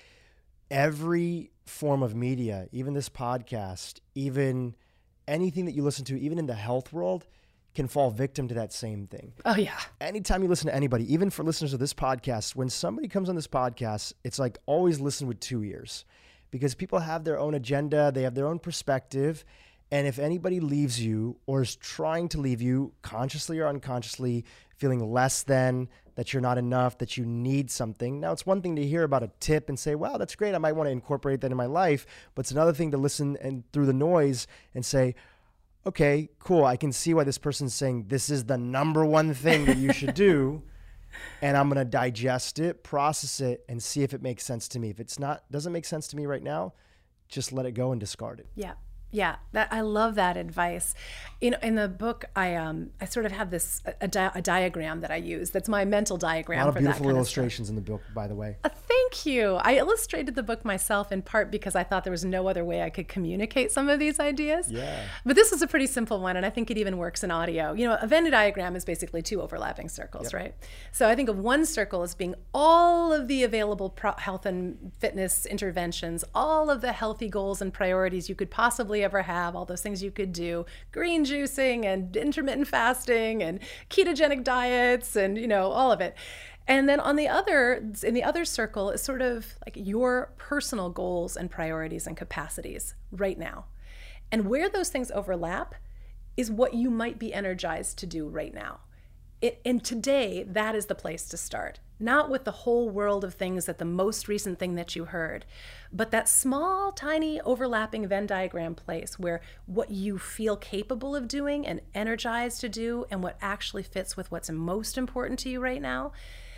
Speaker 1: every form of media, even this podcast, even anything that you listen to, even in the health world, can fall victim to that same thing.
Speaker 2: Oh, yeah.
Speaker 1: Anytime you listen to anybody, even for listeners of this podcast, when somebody comes on this podcast, it's like always listen with two ears, because people have their own agenda, they have their own perspective. And if anybody leaves you or is trying to leave you consciously or unconsciously, feeling less than, that you're not enough, that you need something. Now, it's one thing to hear about a tip and say, wow, that's great, I might want to incorporate that in my life. But it's another thing to listen and through the noise and say, okay, cool, I can see why this person's saying this is the number one thing that you should do. And I'm going to digest it, process it, and see if it makes sense to me. If it's not, doesn't make sense to me right now, just let it go and discard it.
Speaker 2: Yeah. Yeah, that, I love that advice. You know, in the book, I um I sort of have this a, di- a diagram that I use. That's my mental diagram.
Speaker 1: A lot of
Speaker 2: for
Speaker 1: beautiful
Speaker 2: that kind
Speaker 1: illustrations
Speaker 2: of
Speaker 1: in the book, by the way.
Speaker 2: Uh, thank you. I illustrated the book myself in part because I thought there was no other way I could communicate some of these ideas.
Speaker 1: Yeah.
Speaker 2: But this is a pretty simple one, and I think it even works in audio. You know, a Venn diagram is basically two overlapping circles, yep. right? So I think of one circle as being all of the available pro- health and fitness interventions, all of the healthy goals and priorities you could possibly ever have, all those things you could do, green juicing and intermittent fasting and ketogenic diets and, you know, all of it. And then on the other, in the other circle is sort of like your personal goals and priorities and capacities right now. And where those things overlap is what you might be energized to do right now. It, and today, that is the place to start. Not with the whole world of things that the most recent thing that you heard, but that small, tiny, overlapping Venn diagram place where what you feel capable of doing and energized to do and what actually fits with what's most important to you right now,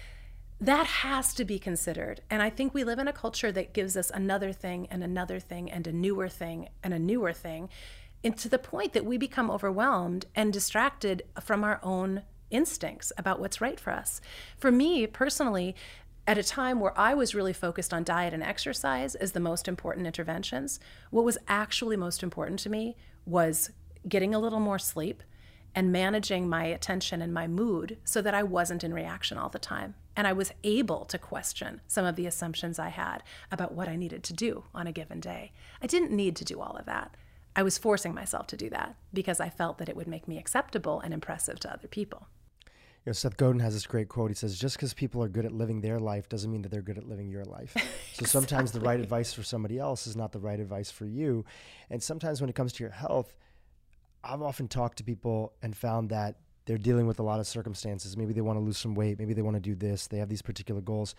Speaker 2: that has to be considered. And I think we live in a culture that gives us another thing and another thing and a newer thing and a newer thing, and to the point that we become overwhelmed and distracted from our own instincts about what's right for us. For me personally, at a time where I was really focused on diet and exercise as the most important interventions, what was actually most important to me was getting a little more sleep and managing my attention and my mood so that I wasn't in reaction all the time. And I was able to question some of the assumptions I had about what I needed to do on a given day. I didn't need to do all of that. I was forcing myself to do that because I felt that it would make me acceptable and impressive to other people.
Speaker 1: You know, Seth Godin has this great quote. He says, just because people are good at living their life doesn't mean that they're good at living your life. So exactly. Sometimes the right advice for somebody else is not the right advice for you. And sometimes when it comes to your health, I've often talked to people and found that they're dealing with a lot of circumstances. Maybe they want to lose some weight. Maybe they want to do this. They have these particular goals.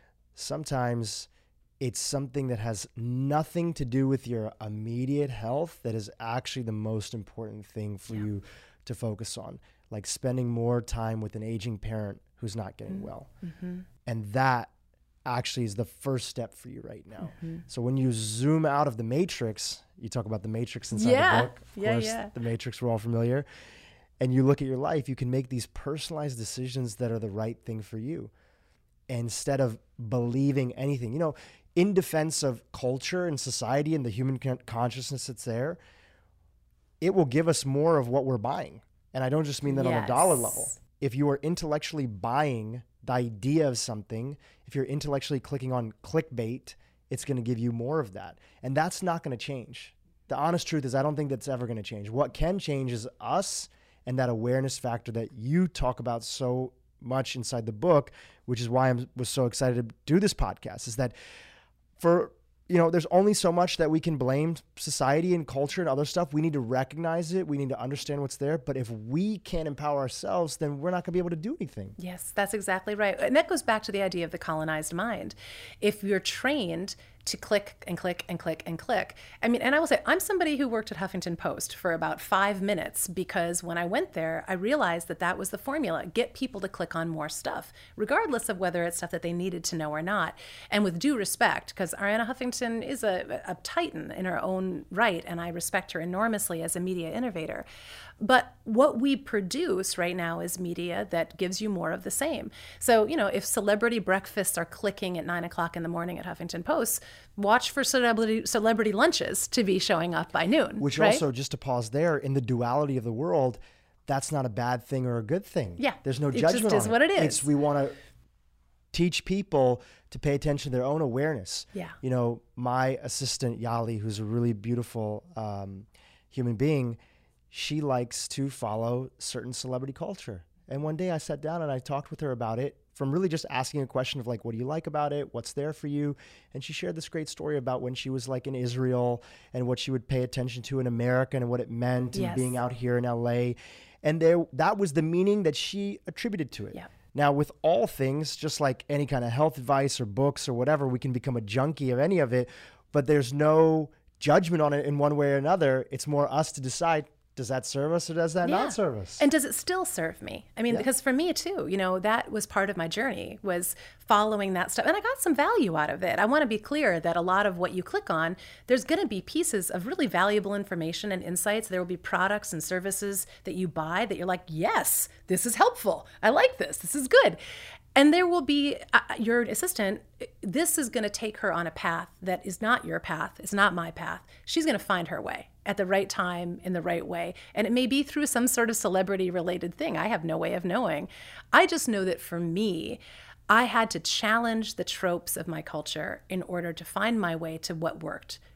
Speaker 1: Sometimes it's something that has nothing to do with your immediate health that is actually the most important thing for yeah. you to focus on, like spending more time with an aging parent who's not getting mm-hmm. well. Mm-hmm. And that actually is the first step for you right now. Mm-hmm. So when you zoom out of the matrix, you talk about the matrix inside
Speaker 2: yeah.
Speaker 1: the book. Of
Speaker 2: yeah,
Speaker 1: course,
Speaker 2: yeah.
Speaker 1: the matrix, we're all familiar. And you look at your life, you can make these personalized decisions that are the right thing for you instead of believing anything. You know, in defense of culture and society and the human con- consciousness that's there, it will give us more of what we're buying. And I don't just mean that yes. on a dollar level. If you are intellectually buying the idea of something, if you're intellectually clicking on clickbait, it's going to give you more of that. And that's not going to change. The honest truth is I don't think that's ever going to change. What can change is us and that awareness factor that you talk about so much inside the book, which is why I was so excited to do this podcast, is that for, you know, there's only so much that we can blame society and culture and other stuff. We need to recognize it. We need to understand what's there. But if we can't empower ourselves, then we're not going to be able to do anything.
Speaker 2: Yes, that's exactly right. And that goes back to the idea of the colonized mind. If you're trained to click and click and click and click. I mean, and I will say, I'm somebody who worked at Huffington Post for about five minutes because when I went there, I realized that that was the formula. Get people to click on more stuff, regardless of whether it's stuff that they needed to know or not. And with due respect, because Arianna Huffington is a, a titan in her own right, and I respect her enormously as a media innovator. But what we produce right now is media that gives you more of the same. So, you know, if celebrity breakfasts are clicking at nine o'clock in the morning at Huffington Post, watch for celebrity celebrity lunches to be showing up by noon.
Speaker 1: Which
Speaker 2: right?
Speaker 1: also, just to pause there, in the duality of the world, that's not a bad thing or a good thing.
Speaker 2: Yeah.
Speaker 1: There's no judgment on it.
Speaker 2: It just is what it is.
Speaker 1: It's we want to teach people to pay attention to their own awareness.
Speaker 2: Yeah.
Speaker 1: You know, my assistant, Yali, who's a really beautiful um, human being, she likes to follow certain celebrity culture. And one day I sat down and I talked with her about it, from really just asking a question of like, what do you like about it? What's there for you? And she shared this great story about when she was like in Israel and what she would pay attention to in America and what it meant
Speaker 2: yes.
Speaker 1: and being out here in L A. And there, that was the meaning that she attributed to it.
Speaker 2: Yeah.
Speaker 1: Now, with all things, just like any kind of health advice or books or whatever, we can become a junkie of any of it, but there's no judgment on it in one way or another. It's more us to decide, does that serve us or does that
Speaker 2: yeah.
Speaker 1: not serve us?
Speaker 2: And does it still serve me? I mean, yeah. because for me too, you know, that was part of my journey, was following that stuff. And I got some value out of it. I want to be clear that a lot of what you click on, there's going to be pieces of really valuable information and insights. There will be products and services that you buy that you're like, yes, this is helpful. I like this. This is good. And there will be uh, your assistant, this is going to take her on a path that is not your path. It's not my path. She's going to find her way at the right time in the right way. And it may be through some sort of celebrity related thing. I have no way of knowing. I just know that for me, I had to challenge the tropes of my culture in order to find my way to what worked.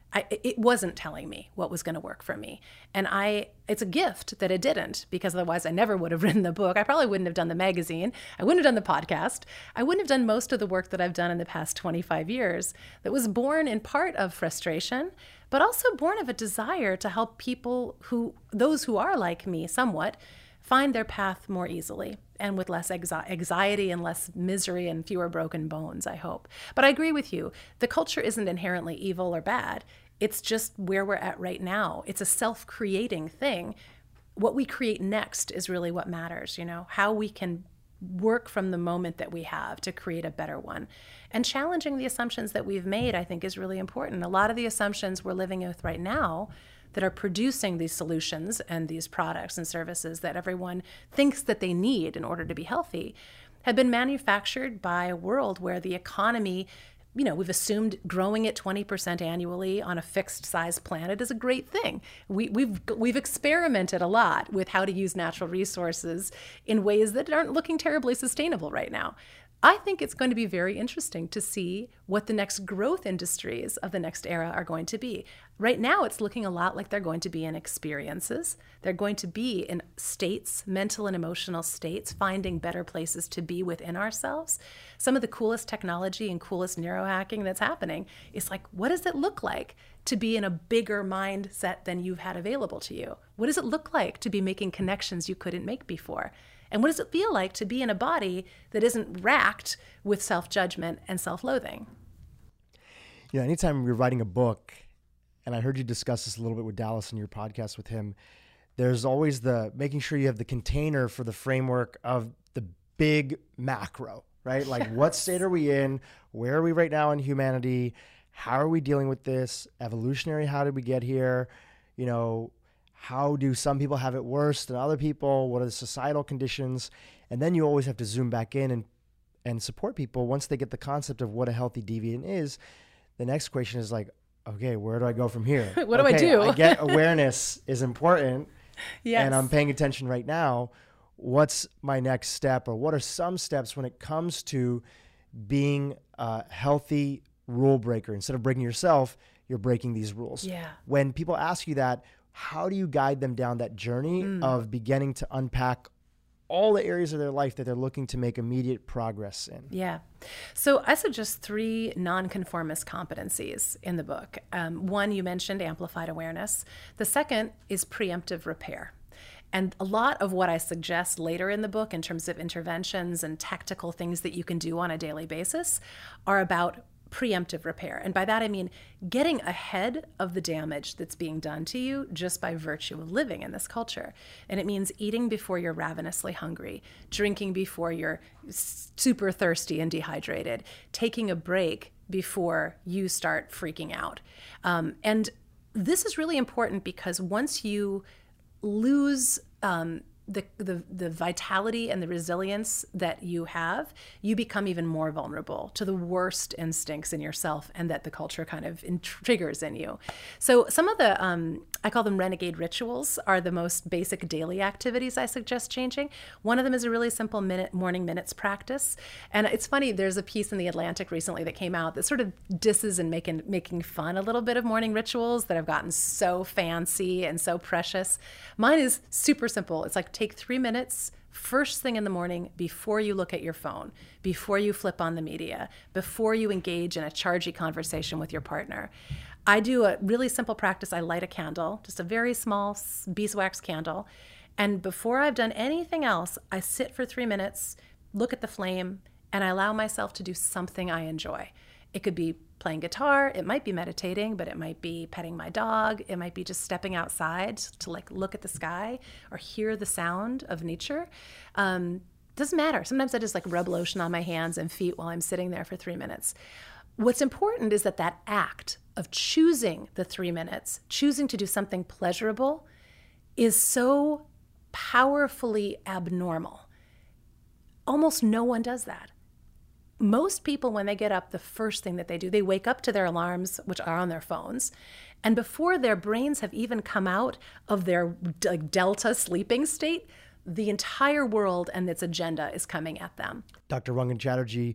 Speaker 2: I, it wasn't telling me what was going to work for me. And I, it's a gift that it didn't, because otherwise I never would have written the book. I probably wouldn't have done the magazine. I wouldn't have done the podcast. I wouldn't have done most of the work that I've done in the past twenty-five years that was born in part of frustration, but also born of a desire to help people who, those who are like me somewhat, find their path more easily and with less anxiety and less misery and fewer broken bones, I hope. But I agree with you. The culture isn't inherently evil or bad. It's just where we're at right now. It's a self-creating thing. What we create next is really what matters, you know, how we can work from the moment that we have to create a better one. And challenging the assumptions that we've made, I think, is really important. A lot of the assumptions we're living with right now that are producing these solutions and these products and services that everyone thinks that they need in order to be healthy have been manufactured by a world where the economy, you know, we've assumed growing at twenty percent annually on a fixed size planet is a great thing. We, we've we've experimented a lot with how to use natural resources in ways that aren't looking terribly sustainable right now. I think it's going to be very interesting to see what the next growth industries of the next era are going to be. Right now, it's looking a lot like they're going to be in experiences. They're going to be in states, mental and emotional states, finding better places to be within ourselves. Some of the coolest technology and coolest neurohacking that's happening is like, what does it look like to be in a bigger mindset than you've had available to you? What does it look like to be making connections you couldn't make before? And what does it feel like to be in a body that isn't racked with self-judgment and self-loathing?
Speaker 1: You know, anytime you're writing a book, and I heard you discuss this a little bit with Dallas in your podcast with him, there's always the making sure you have the container for the framework of the big macro, right? Like, yes. What state are we in? Where are we right now in humanity? How are we dealing with this? Evolutionary, how did we get here? You know, how do some people have it worse than other people? What are the societal conditions? And then you always have to zoom back in and, and support people. Once they get the concept of what a healthy deviant is, the next question is like, okay, where do I go from here?
Speaker 2: What
Speaker 1: okay,
Speaker 2: do I do?
Speaker 1: I get awareness is important.
Speaker 2: Yes.
Speaker 1: And I'm paying attention right now. What's my next step, or what are some steps when it comes to being a healthy rule breaker? Instead of breaking yourself, you're breaking these rules.
Speaker 2: Yeah.
Speaker 1: When people ask you that, how do you guide them down that journey mm. of beginning to unpack all the areas of their life that they're looking to make immediate progress in?
Speaker 2: Yeah. So I suggest three nonconformist competencies in the book. Um, one, you mentioned amplified awareness. The second is preemptive repair. And a lot of what I suggest later in the book in terms of interventions and tactical things that you can do on a daily basis are about preemptive repair. And by that, I mean getting ahead of the damage that's being done to you just by virtue of living in this culture. And it means eating before you're ravenously hungry, drinking before you're super thirsty and dehydrated, taking a break before you start freaking out. Um, and this is really important because once you lose um, The, the the vitality and the resilience that you have, you become even more vulnerable to the worst instincts in yourself and that the culture kind of in- triggers in you. So some of the, um, I call them renegade rituals, are the most basic daily activities I suggest changing. One of them is a really simple minute morning minutes practice. And it's funny, there's a piece in The Atlantic recently that came out that sort of disses and making, making fun a little bit of morning rituals that have gotten so fancy and so precious. Mine is super simple. It's like, take three minutes first thing in the morning before you look at your phone, before you flip on the media, before you engage in a chargy conversation with your partner. I do a really simple practice. I light a candle, just a very small beeswax candle. And before I've done anything else, I sit for three minutes, look at the flame, and I allow myself to do something I enjoy. It could be playing guitar, it might be meditating, but it might be petting my dog, it might be just stepping outside to like look at the sky or hear the sound of nature. Um, doesn't matter. Sometimes I just like rub lotion on my hands and feet while I'm sitting there for three minutes. What's important is that that act of choosing the three minutes, choosing to do something pleasurable, is so powerfully abnormal. Almost no one does that. Most people, when they get up, the first thing that they do, they wake up to their alarms, which are on their phones. And before their brains have even come out of their like delta sleeping state, the entire world and its agenda is coming at them.
Speaker 1: Doctor Rangan Chatterjee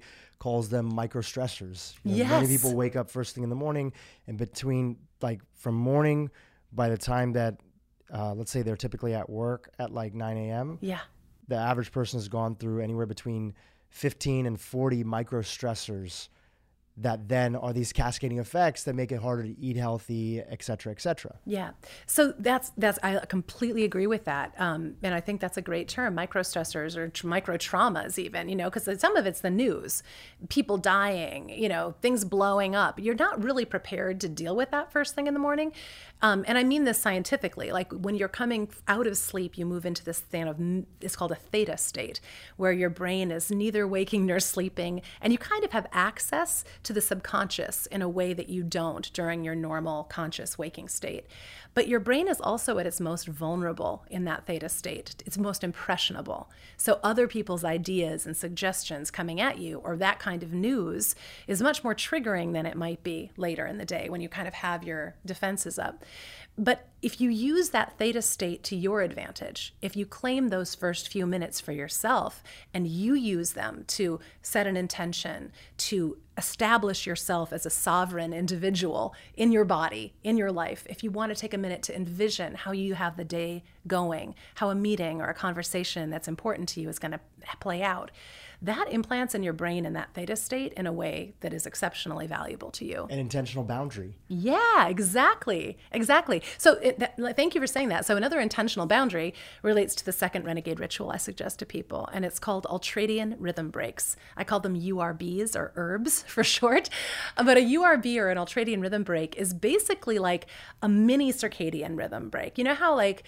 Speaker 1: calls them micro stressors. You know,
Speaker 2: Yes.
Speaker 1: Many people wake up first thing in the morning, and between like from morning by the time that, uh, let's say they're typically at work at like nine a.m.,
Speaker 2: Yeah.
Speaker 1: the average person has gone through anywhere between fifteen and forty micro stressors that then are these cascading effects that make it harder to eat healthy, et cetera, et cetera.
Speaker 2: Yeah. So that's, that's, I completely agree with that. Um, and I think that's a great term, micro stressors or tr- micro traumas even, you know, because some of it's the news, people dying, you know, things blowing up. You're not really prepared to deal with that first thing in the morning. Um, and I mean this scientifically, like when you're coming out of sleep, you move into this thing of, it's called a theta state, where your brain is neither waking nor sleeping, and you kind of have access to the subconscious in a way that you don't during your normal conscious waking state. But your brain is also at its most vulnerable in that theta state. It's most impressionable. So other people's ideas and suggestions coming at you, or that kind of news, is much more triggering than it might be later in the day when you kind of have your defenses up. But if you use that theta state to your advantage, if you claim those first few minutes for yourself and you use them to set an intention, to establish yourself as a sovereign individual in your body, in your life, if you want to take a minute to envision how you have the day going, how a meeting or a conversation that's important to you is going to play out, that implants in your brain in that theta state in a way that is exceptionally valuable to you.
Speaker 1: An intentional boundary.
Speaker 2: Yeah, exactly. Exactly. So it, that, thank you for saying that. So another intentional boundary relates to the second renegade ritual I suggest to people, and it's called ultradian rhythm breaks. I call them U R Bs, or herbs for short. But a U R B, or an ultradian rhythm break, is basically like a mini circadian rhythm break. You know how like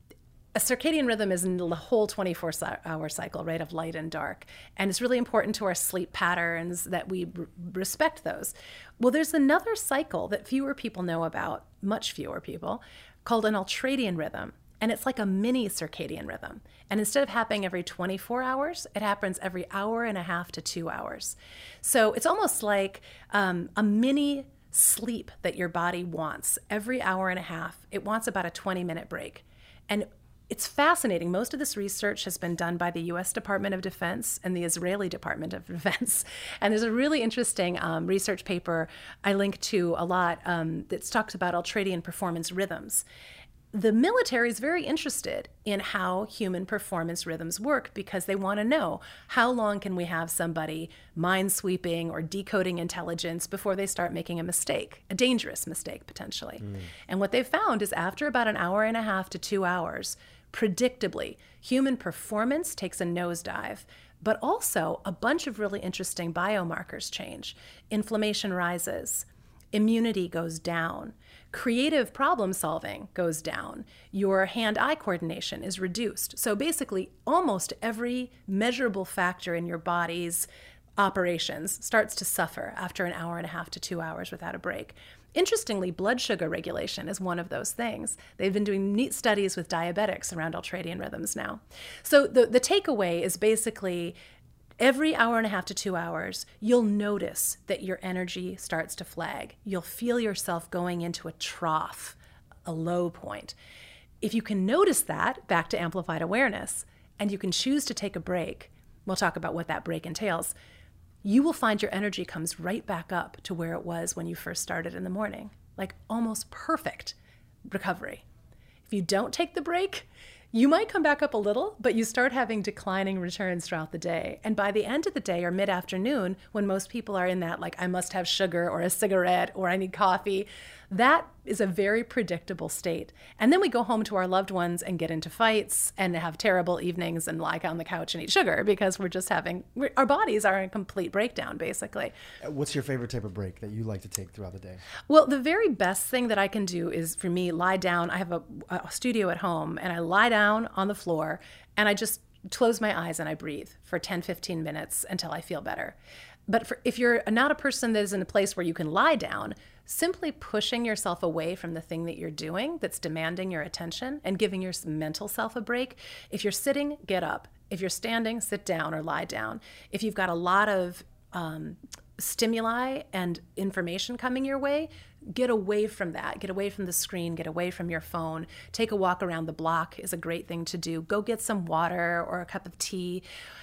Speaker 2: a circadian rhythm is in the whole twenty-four hour cycle, right, of light and dark. And it's really important to our sleep patterns that we r- respect those. Well, there's another cycle that fewer people know about, much fewer people, called an ultradian rhythm. And it's like a mini circadian rhythm. And instead of happening every twenty-four hours, it happens every hour and a half to two hours. So it's almost like um, a mini sleep that your body wants every hour and a half. It wants about a twenty minute break. And it's fascinating. Most of this research has been done by the U S Department of Defense and the Israeli Department of Defense. And there's a really interesting um, research paper I link to a lot um, that talks about ultradian performance rhythms. The military is very interested in how human performance rhythms work because they want to know how long can we have somebody mind-sweeping or decoding intelligence before they start making a mistake, a dangerous mistake potentially. Mm. And what they've found is after about an hour and a half to two hours, predictably, human performance takes a nosedive, but also a bunch of really interesting biomarkers change. Inflammation rises, immunity goes down, creative problem solving goes down, your hand-eye coordination is reduced. So basically, almost every measurable factor in your body's operations starts to suffer after an hour and a half to two hours without a break. Interestingly, blood sugar regulation is one of those things. They've been doing neat studies with diabetics around ultradian rhythms now. So the, the takeaway is basically every hour and a half to two hours, you'll notice that your energy starts to flag. You'll feel yourself going into a trough, a low point. If you can notice that, back to amplified awareness, and you can choose to take a break, we'll talk about what that break entails, you will find your energy comes right back up to where it was when you first started in the morning, like almost perfect recovery. If you don't take the break, you might come back up a little, but you start having declining returns throughout the day. And by the end of the day or mid-afternoon, when most people are in that, like, I must have sugar or a cigarette or I need coffee, that is a very predictable state. And then we go home to our loved ones and get into fights and have terrible evenings and lie on the couch and eat sugar because we're just having, we're, our bodies are in complete breakdown, basically.
Speaker 1: What's your favorite type of break that you like to take throughout the day?
Speaker 2: Well, the very best thing that I can do is, for me, lie down. I have a, a studio at home, and I lie down on the floor, and I just close my eyes and I breathe for ten, fifteen minutes until I feel better. But for, if you're not a person that is in a place where you can lie down, simply pushing yourself away from the thing that you're doing that's demanding your attention and giving your mental self a break. If you're sitting, get up. If you're standing, sit down or lie down. If you've got a lot of um, stimuli and information coming your way, get away from that. Get away from the screen, get away from your phone. Take a walk around the block is a great thing to do. Go get some water or a cup of tea.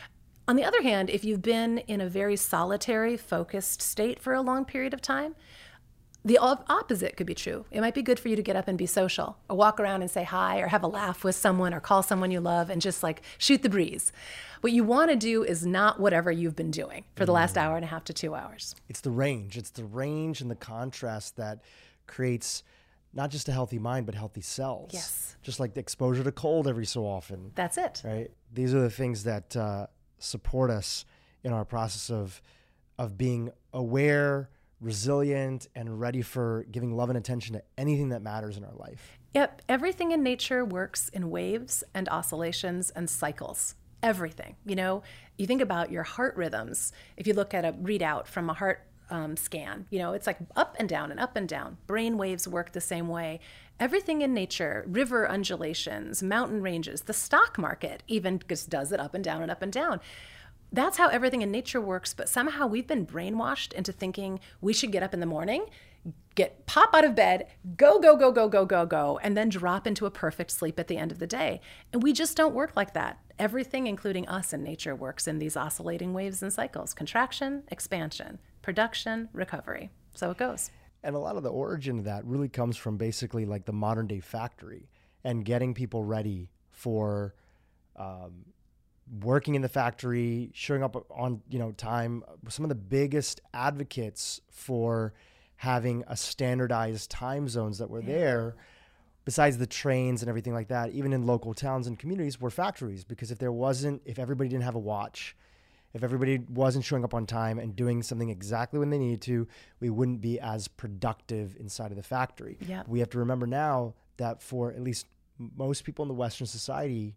Speaker 2: On the other hand, if you've been in a very solitary, focused state for a long period of time, the opposite could be true. It might be good for you to get up and be social, or walk around and say hi, or have a laugh with someone, or call someone you love and just like shoot the breeze. What you want to do is not whatever you've been doing for the last hour and a half to two hours.
Speaker 1: It's the range. It's the range and the contrast that creates not just a healthy mind, but healthy cells.
Speaker 2: Yes.
Speaker 1: Just like the exposure to cold every so often.
Speaker 2: That's it.
Speaker 1: Right? These are the things that uh, support us in our process of of being aware, resilient, and ready for giving love and attention to anything that matters in our life.
Speaker 2: Yep. Everything in nature works in waves and oscillations and cycles. Everything. You know, you think about your heart rhythms. If you look at a readout from a heart um, scan, you know, it's like up and down and up and down. Brain waves work the same way. Everything in nature, river undulations, mountain ranges, the stock market even just does it up and down and up and down. That's how everything in nature works, but somehow we've been brainwashed into thinking we should get up in the morning, get pop out of bed, go, go, go, go, go, go, go, and then drop into a perfect sleep at the end of the day. And we just don't work like that. Everything, including us in nature, works in these oscillating waves and cycles: contraction, expansion, production, recovery. So it goes.
Speaker 1: And a lot of the origin of that really comes from basically like the modern day factory and getting people ready for um, working in the factory, showing up on, you know, time. Some of the biggest advocates for having a standardized time zones that were yeah. there, besides the trains and everything like that, even in local towns and communities, were factories. Because if there wasn't, if everybody didn't have a watch, if everybody wasn't showing up on time and doing something exactly when they needed to, we wouldn't be as productive inside of the factory.
Speaker 2: Yep.
Speaker 1: We have to remember now that for at least most people in the Western society,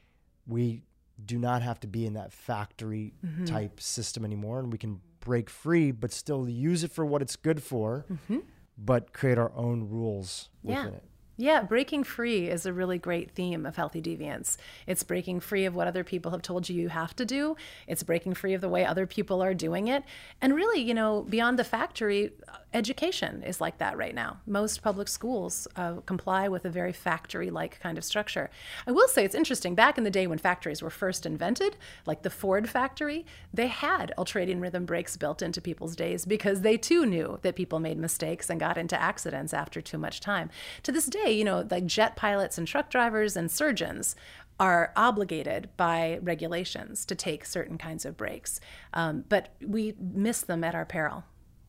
Speaker 1: we do not have to be in that factory mm-hmm. type system anymore. And we can break free, but still use it for what it's good for, mm-hmm. but create our own rules
Speaker 2: yeah.
Speaker 1: within it.
Speaker 2: Yeah, breaking free is a really great theme of Healthy Deviance. It's breaking free of what other people have told you you have to do. It's breaking free of the way other people are doing it. And really, you know, beyond the factory, education is like that right now. Most public schools uh, comply with a very factory-like kind of structure. I will say it's interesting. Back in the day when factories were first invented, like the Ford factory, they had ultradian rhythm brakes built into people's days because they too knew that people made mistakes and got into accidents after too much time. To this day, you know, like jet pilots and truck drivers and surgeons are obligated by regulations to take certain kinds of breaks, um, but we miss them at our peril.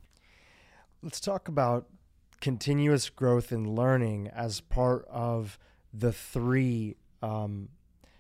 Speaker 1: Let's talk about continuous growth and learning as part of the three um,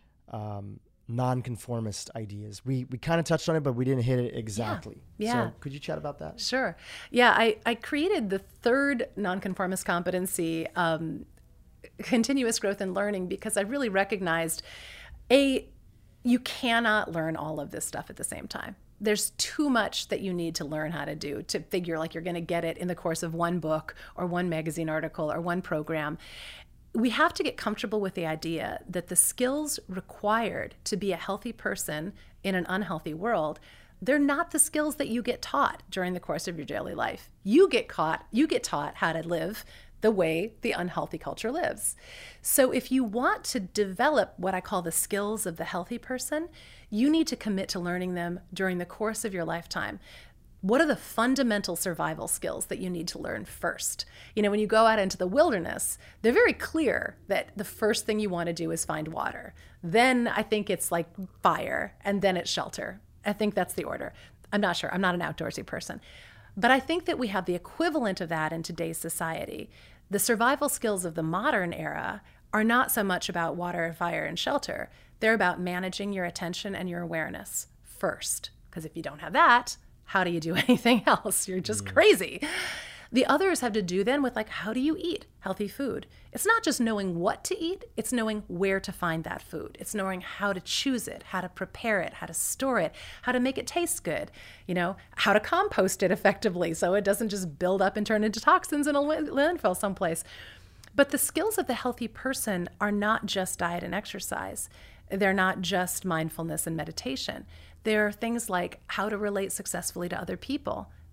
Speaker 1: um, nonconformist ideas. We we kind of touched on it, but we didn't hit it exactly.
Speaker 2: Yeah.
Speaker 1: So
Speaker 2: yeah.
Speaker 1: could you chat about that?
Speaker 2: Sure. Yeah, I, I created the third nonconformist competency, um, continuous growth and learning, because I really recognized, A, you cannot learn all of this stuff at the same time. There's too much that you need to learn how to do to figure like you're going to get it in the course of one book or one magazine article or one program. We have to get comfortable with the idea that the skills required to be a healthy person in an unhealthy world, they're not the skills that you get taught during the course of your daily life. You get caught, you get taught how to live the way the unhealthy culture lives. So if you want to develop what I call the skills of the healthy person, you need to commit to learning them during the course of your lifetime. What are the fundamental survival skills that you need to learn first? You know, when you go out into the wilderness, they're very clear that the first thing you want to do is find water. Then I think it's like fire, and then it's shelter. I think that's the order. I'm not sure. I'm not an outdoorsy person. But I think that we have the equivalent of that in today's society. The survival skills of the modern era are not so much about water, fire, and shelter. They're about managing your attention and your awareness first. Because if you don't have that, how do you do anything else? You're just mm. crazy. The others have to do then with like, how do you eat healthy food? It's not just knowing what to eat, it's knowing where to find that food. It's knowing how to choose it, how to prepare it, how to store it, how to make it taste good, you know, how to compost it effectively so it doesn't just build up and turn into toxins in a landfill someplace. But the skills of the healthy person are not just diet and exercise. They're not just mindfulness and meditation. There are things like how to relate successfully to other people,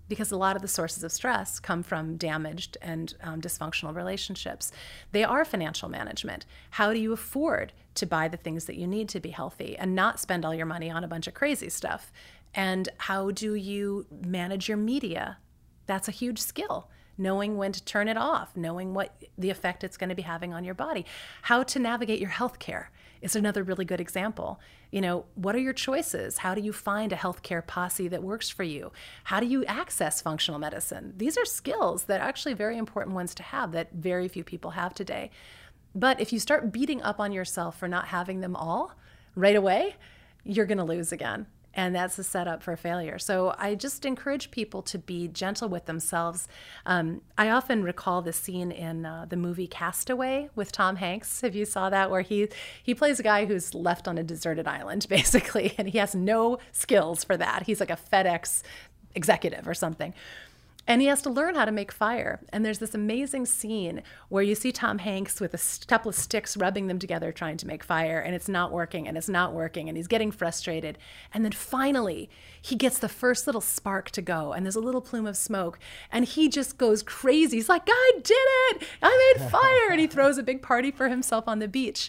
Speaker 2: because a lot of the sources of stress come from damaged and um, dysfunctional relationships. They are financial management. How do you afford to buy the things that you need to be healthy and not spend all your money on a bunch of crazy stuff? And how do you manage your media? That's a huge skill. Knowing when to turn it off, knowing what the effect it's going to be having on your body. How to navigate your healthcare is another really good example. You know, what are your choices? How do you find a healthcare posse that works for you? How do you access functional medicine? These are skills that are actually very important ones to have that very few people have today. But if you start beating up on yourself for not having them all right away, you're going to lose again. And that's a setup for failure. So I just encourage people to be gentle with themselves. Um, I often recall the scene in uh, the movie Castaway with Tom Hanks. If you saw that, where he he plays a guy who's left on a deserted island, basically, and he has no skills for that. He's like a FedEx executive or something. And he has to learn how to make fire. And there's this amazing scene where you see Tom Hanks with a couple of sticks, rubbing them together, trying to make fire, and it's not working, and it's not working, and he's getting frustrated. And then finally, he gets the first little spark to go, and there's a little plume of smoke, and he just goes crazy. He's like, I did it! I made fire! And he throws a big party for himself on the beach.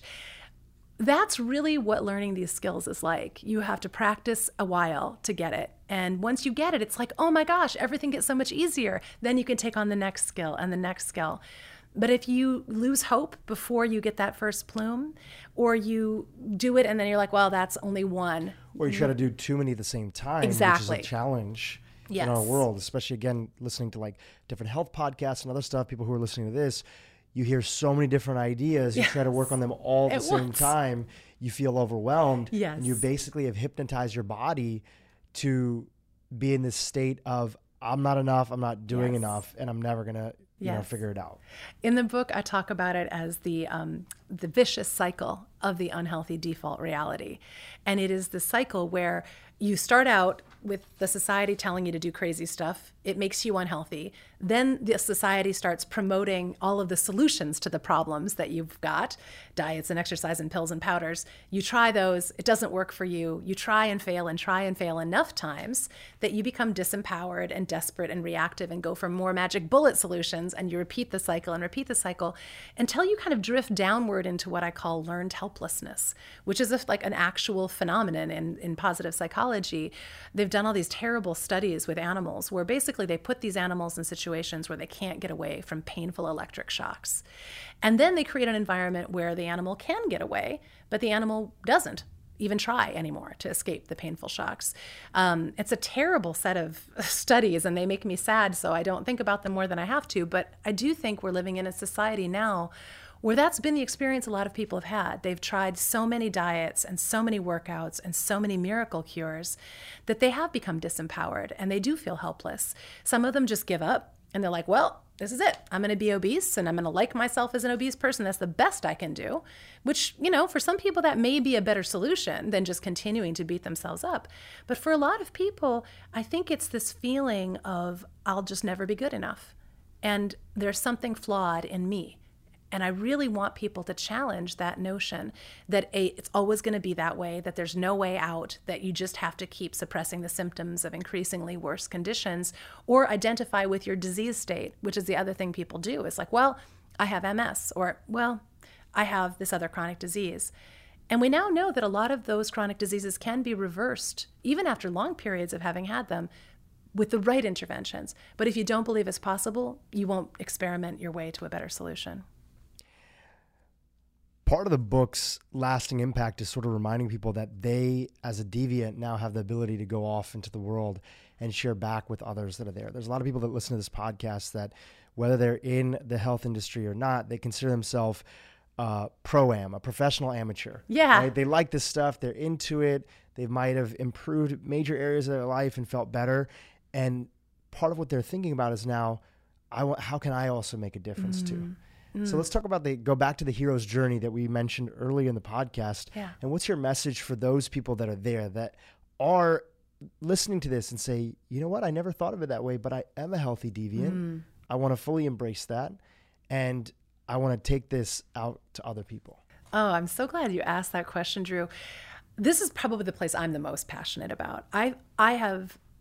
Speaker 2: That's really what learning these skills is like. You have to practice a while to get it. And once you get it, it's like, oh my gosh, everything gets so much easier. Then you can take on the next skill and the next skill. But if you lose hope before you get that first plume, or you do it and then you're like, well, that's only one.
Speaker 1: Or you try to do too many at the same time,
Speaker 2: Exactly.
Speaker 1: which is a challenge
Speaker 2: Yes.
Speaker 1: in our world, especially, again, listening to like different health podcasts and other stuff, people who are listening to this. You hear so many different ideas. You yes. try to work on them all at the same once. time. You feel overwhelmed.
Speaker 2: Yes.
Speaker 1: And you basically have hypnotized your body to be in this state of, I'm not enough, I'm not doing yes. enough, and I'm never going to you yes. know, figure it out.
Speaker 2: In the book, I talk about it as the um, the vicious cycle of the unhealthy default reality. And it is the cycle where you start out with the society telling you to do crazy stuff. It makes you unhealthy. Then the society starts promoting all of the solutions to the problems that you've got, diets and exercise and pills and powders. You try those, it doesn't work for you. You try and fail and try and fail enough times that you become disempowered and desperate and reactive and go for more magic bullet solutions, and you repeat the cycle and repeat the cycle until you kind of drift downward into what I call learned helplessness, which is a, like an actual phenomenon in, in positive psychology. They've done all these terrible studies with animals where basically they put these animals in situations where they can't get away from painful electric shocks. And then they create an environment where the animal can get away, but the animal doesn't even try anymore to escape the painful shocks. Um, it's a terrible set of studies, and they make me sad, so I don't think about them more than I have to. But I do think we're living in a society now where that's been the experience a lot of people have had. They've tried so many diets and so many workouts and so many miracle cures that they have become disempowered, and they do feel helpless. Some of them just give up, and they're like, well, this is it. I'm going to be obese, and I'm going to like myself as an obese person. That's the best I can do, which, you know, for some people that may be a better solution than just continuing to beat themselves up. But for a lot of people, I think it's this feeling of, I'll just never be good enough. And there's something flawed in me. And I really want people to challenge that notion that a, it's always going to be that way, that there's no way out, that you just have to keep suppressing the symptoms of increasingly worse conditions, or identify with your disease state, which is the other thing people do. It's like, well, I have M S, or, well, I have this other chronic disease. And we now know that a lot of those chronic diseases can be reversed, even after long periods of having had them, with the right interventions. But if you don't believe it's possible, you won't experiment your way to a better solution.
Speaker 1: Part of the book's lasting impact is sort of reminding people that they, as a deviant, now have the ability to go off into the world and share back with others that are there. There's a lot of people that listen to this podcast that, whether they're in the health industry or not, they consider themselves uh, pro-am, a professional amateur.
Speaker 2: Yeah.
Speaker 1: Right? They like this stuff. They're into it. They might have improved major areas of their life and felt better. And part of what they're thinking about is now, I want, how can I also make a difference mm. too? So let's talk about the, go back to the hero's journey that we mentioned early in the podcast.
Speaker 2: Yeah.
Speaker 1: And what's your message for those people that are there, that are listening to this and say, you know what, I never thought of it that way, but I am a healthy deviant. Mm. I want to fully embrace that. And I want to take this out to other people.
Speaker 2: Oh, I'm so glad you asked that question, Drew. This is probably the place I'm the most passionate about. I I have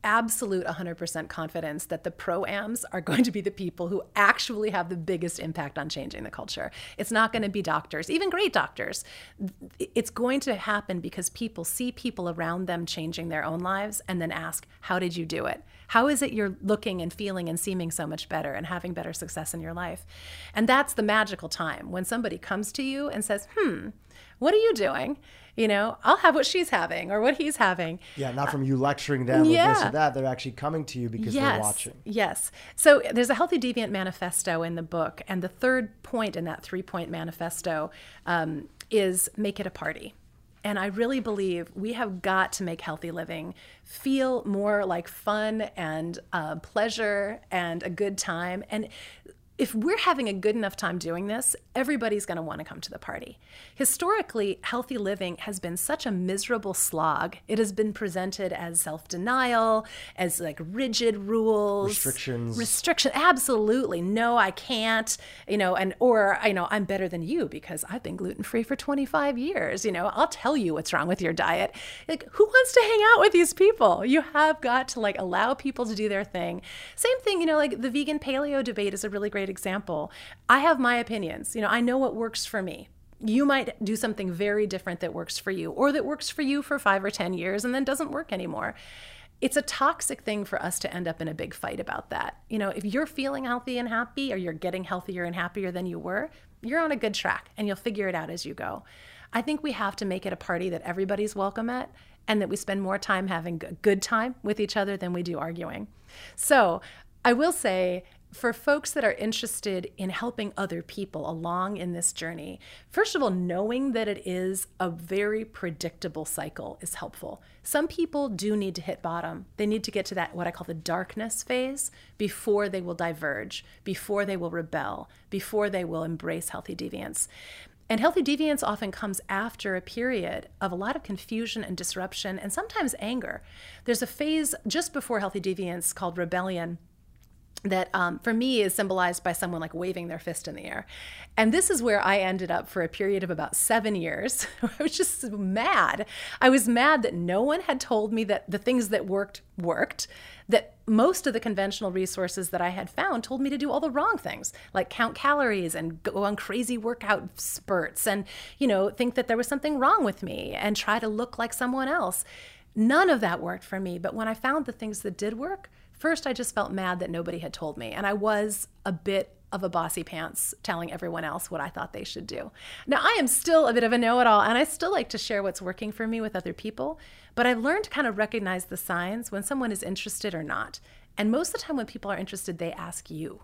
Speaker 2: absolute one hundred percent confidence that the pro-ams are going to be the people who actually have the biggest impact on changing the culture. It's not going to be doctors, even great doctors. It's going to happen because people see people around them changing their own lives and then ask, how did you do it? How is it you're looking and feeling and seeming so much better and having better success in your life? And that's the magical time when somebody comes to you and says, hmm, what are you doing? You know, I'll have what she's having or what he's having.
Speaker 1: Yeah, not from you lecturing them
Speaker 2: yeah.
Speaker 1: or this or that. They're actually coming to you because
Speaker 2: yes.
Speaker 1: they're watching.
Speaker 2: Yes. So there's a Healthy Deviant manifesto in the book. And the third point in that three-point manifesto um, is make it a party. And I really believe we have got to make healthy living feel more like fun and uh, pleasure and a good time. And if we're having a good enough time doing this, everybody's going to want to come to the party. Historically, healthy living has been such a miserable slog. It has been presented as self-denial, as like rigid rules.
Speaker 1: Restrictions.
Speaker 2: Restriction, absolutely. No, I can't, you know, and or, you know, I'm better than you because I've been gluten-free for twenty-five years. You know, I'll tell you what's wrong with your diet. Like, who wants to hang out with these people? You have got to like allow people to do their thing. Same thing, you know, like the vegan paleo debate is a really great example. I have my opinions. You know, I know what works for me. You might do something very different that works for you, or that works for you for five or ten years and then doesn't work anymore. It's a toxic thing for us to end up in a big fight about that. You know, if you're feeling healthy and happy, or you're getting healthier and happier than you were, you're on a good track and you'll figure it out as you go. I think we have to make it a party that everybody's welcome at, and that we spend more time having a good time with each other than we do arguing. So I will say, for folks that are interested in helping other people along in this journey, first of all, knowing that it is a very predictable cycle is helpful. Some people do need to hit bottom. They need to get to that, what I call the darkness phase, before they will diverge, before they will rebel, before they will embrace healthy deviance. And healthy deviance often comes after a period of a lot of confusion and disruption, and sometimes anger. There's a phase just before healthy deviance called rebellion, that um, for me is symbolized by someone like waving their fist in the air. And this is where I ended up for a period of about seven years. I was just mad. I was mad that no one had told me that the things that worked, worked, that most of the conventional resources that I had found told me to do all the wrong things, like count calories and go on crazy workout spurts and, you know, think that there was something wrong with me and try to look like someone else. None of that worked for me. But when I found the things that did work, first, I just felt mad that nobody had told me, and I was a bit of a bossy pants telling everyone else what I thought they should do. Now, I am still a bit of a know-it-all, and I still like to share what's working for me with other people, but I've learned to kind of recognize the signs when someone is interested or not. And most of the time when people are interested, they ask you.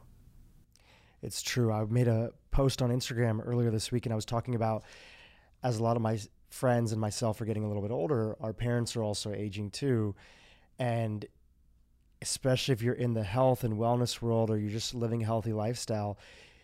Speaker 1: It's true. I made a post on Instagram earlier this week, and I was talking about, as a lot of my friends and myself are getting a little bit older, our parents are also aging too, and especially if you're in the health and wellness world or you're just living a healthy lifestyle,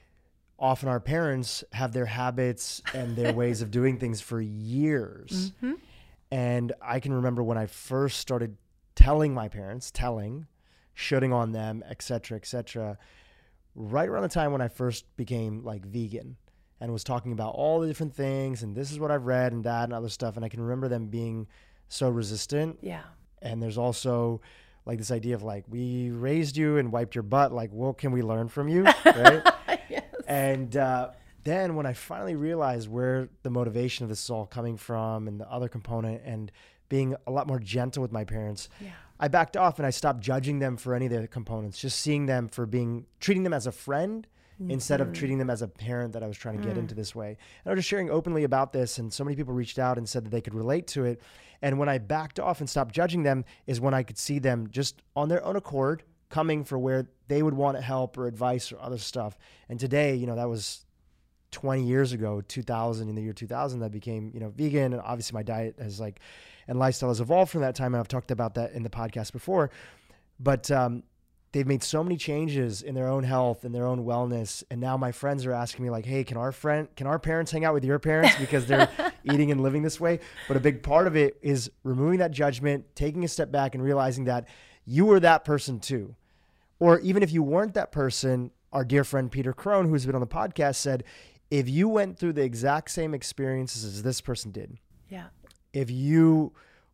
Speaker 1: often our parents have their habits and their ways of doing things for years. Mm-hmm. And I can remember when I first started telling my parents, telling, shooting on them, et cetera, et cetera, right around the time when I first became like vegan and was talking about all the different things and this is what I've read and that and other stuff. And I can remember them being so resistant.
Speaker 2: Yeah.
Speaker 1: And there's also like this idea of like, we raised you and wiped your butt. Like, what can we learn from you? Right.
Speaker 2: Yes.
Speaker 1: And uh, then when I finally realized where the motivation of this is all coming from and the other component and being a lot more gentle with my parents, yeah. I backed off and I stopped judging them for any of the components, just seeing them for being, treating them as a friend mm-hmm. instead of treating them as a parent that I was trying to mm. get into this way. And I was just sharing openly about this, and so many people reached out and said that they could relate to it. And when I backed off and stopped judging them is when I could see them just on their own accord coming for where they would want help or advice or other stuff. And today, you know, that was twenty years ago, two thousand, in the year two thousand, that became, you know, vegan. And obviously my diet has like, and lifestyle has evolved from that time. And I've talked about that in the podcast before, but um, they've made so many changes in their own health and their own wellness. And now my friends are asking me like, hey, can our friend, can our parents hang out with your parents because they're eating and living this way? But a big part of it is removing that judgment, taking a step back and realizing that you were that person too. Or even if you weren't that person, our dear friend Peter Crone, who's been on the podcast, said, if you went through the exact same experiences as this person did,
Speaker 2: yeah,
Speaker 1: if you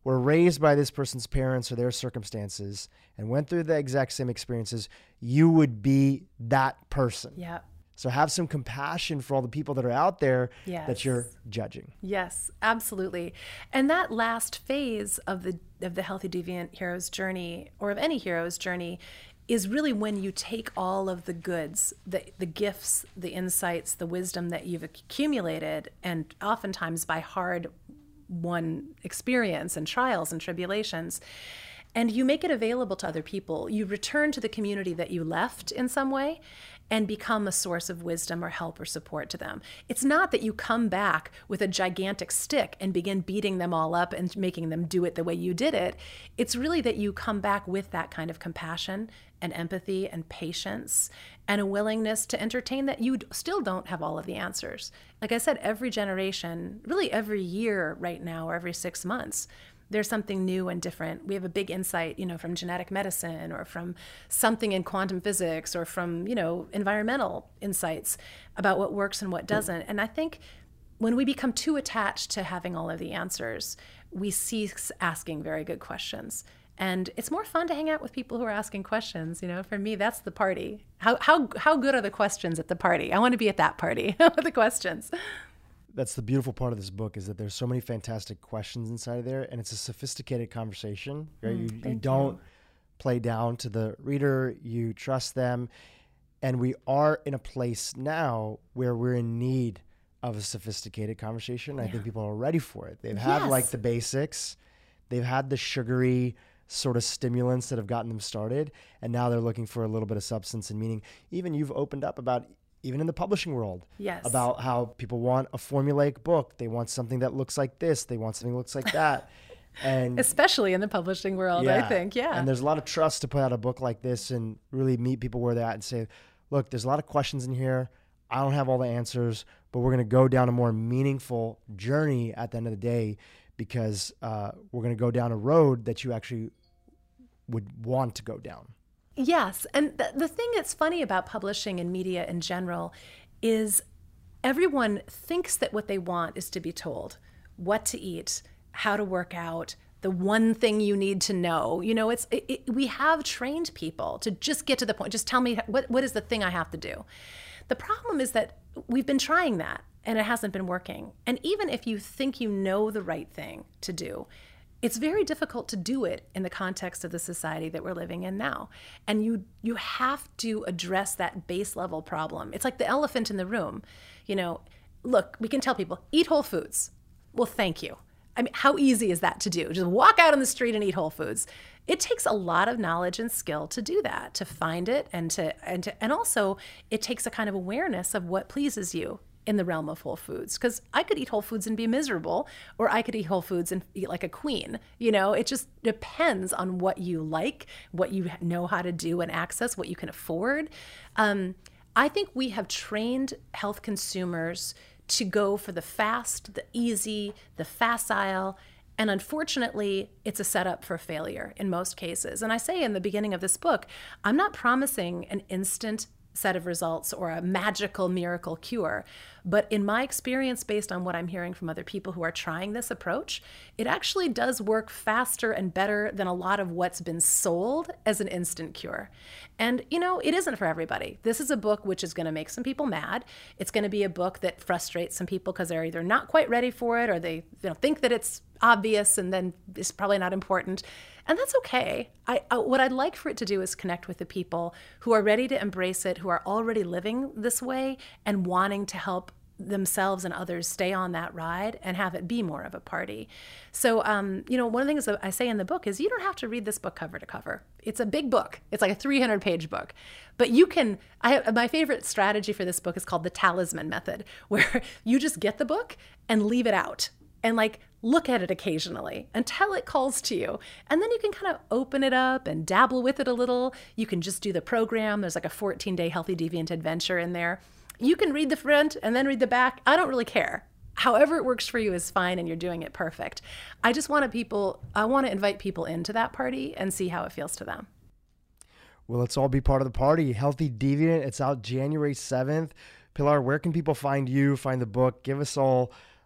Speaker 1: were raised by this person's parents or their circumstances and went through the exact same experiences, you would be that person.
Speaker 2: Yeah.
Speaker 1: So have some compassion for all the people that are out there
Speaker 2: Yes.
Speaker 1: that you're judging.
Speaker 2: Yes, absolutely. And that last phase of the of the Healthy Deviant hero's journey, or of any hero's journey, is really when you take all of the goods, the the gifts, the insights, the wisdom that you've accumulated, and oftentimes by hard won experience and trials and tribulations, and you make it available to other people. You return to the community that you left in some way and become a source of wisdom or help or support to them. It's not that you come back with a gigantic stick and begin beating them all up and making them do it the way you did it. It's really that you come back with that kind of compassion and empathy and patience and a willingness to entertain that you still don't have all of the answers. Like I said, every generation, really every year right now or every six months, there's something new and different. We have a big insight, you know, from genetic medicine or from something in quantum physics or from, you know, environmental insights about what works and what doesn't. And I think when we become too attached to having all of the answers, we cease asking very good questions. And it's more fun to hang out with people who are asking questions. You know, for me, that's the party. How how how good are the questions at the party? I want to be at that party with the questions.
Speaker 1: That's the beautiful part of this book, is that there's so many fantastic questions inside of there, and it's a sophisticated conversation. Right?
Speaker 2: Mm,
Speaker 1: you, you don't
Speaker 2: you.
Speaker 1: play down to the reader. You trust them. And we are in a place now where we're in need of a sophisticated conversation. Yeah. I think people are ready for it. They've had
Speaker 2: yes.
Speaker 1: like the basics. They've had the sugary sort of stimulants that have gotten them started, and now they're looking for a little bit of substance and meaning. Even you've opened up about, even in the publishing world,
Speaker 2: yes.
Speaker 1: about how people want a formulaic book. They want something that looks like this. They want something that looks like that. And
Speaker 2: especially in the publishing world,
Speaker 1: yeah,
Speaker 2: I think, yeah.
Speaker 1: And there's a lot of trust to put out a book like this and really meet people where they're at and say, look, there's a lot of questions in here. I don't have all the answers, but we're going to go down a more meaningful journey at the end of the day, because uh, we're going to go down a road that you actually would want to go down.
Speaker 2: Yes. And th- the thing that's funny about publishing and media in general is everyone thinks that what they want is to be told what to eat, how to work out, the one thing you need to know. You know, it's it, it, we have trained people to just get to the point. Just tell me what what is the thing I have to do. The problem is that we've been trying that and it hasn't been working. And even if you think you know the right thing to do, it's very difficult to do it in the context of the society that we're living in now. And you you have to address that base level problem. It's like the elephant in the room. You know, look, we can tell people, eat whole foods. Well, thank you. I mean, how easy is that to do? Just walk out on the street and eat whole foods. It takes a lot of knowledge and skill to do that, to find it, and to and to, and also it takes a kind of awareness of what pleases you in the realm of whole foods. Because I could eat whole foods and be miserable, or I could eat whole foods and eat like a queen. You know, it just depends on what you like, what you know how to do and access, what you can afford. Um, I think we have trained health consumers to go for the fast, the easy, the facile, and unfortunately, it's a setup for failure in most cases. And I say in the beginning of this book, I'm not promising an instant set of results or a magical miracle cure. But in my experience, based on what I'm hearing from other people who are trying this approach, it actually does work faster and better than a lot of what's been sold as an instant cure. And, you know, it isn't for everybody. This is a book which is going to make some people mad. It's going to be a book that frustrates some people because they're either not quite ready for it or they you know, think that it's obvious and then it's probably not important. And that's okay. I, I, what I'd like for it to do is connect with the people who are ready to embrace it, who are already living this way and wanting to help themselves and others stay on that ride and have it be more of a party. So, um, you know, one of the things that I say in the book is you don't have to read this book cover to cover. It's a big book. It's like a three hundred page book. But you can, I have, my favorite strategy for this book is called the talisman method, where you just get the book and leave it out and like look at it occasionally until it calls to you. And then you can kind of open it up and dabble with it a little. You can just do the program. There's like a fourteen day Healthy Deviant adventure in there. You can read the front and then read the back. I don't really care. However it works for you is fine and you're doing it perfect. I just want to people, I want to invite people into that party and see how it feels to them.
Speaker 1: Well, let's all be part of the party. Healthy Deviant. It's out January seventh. Pilar, where can people find you, find the book? Give us all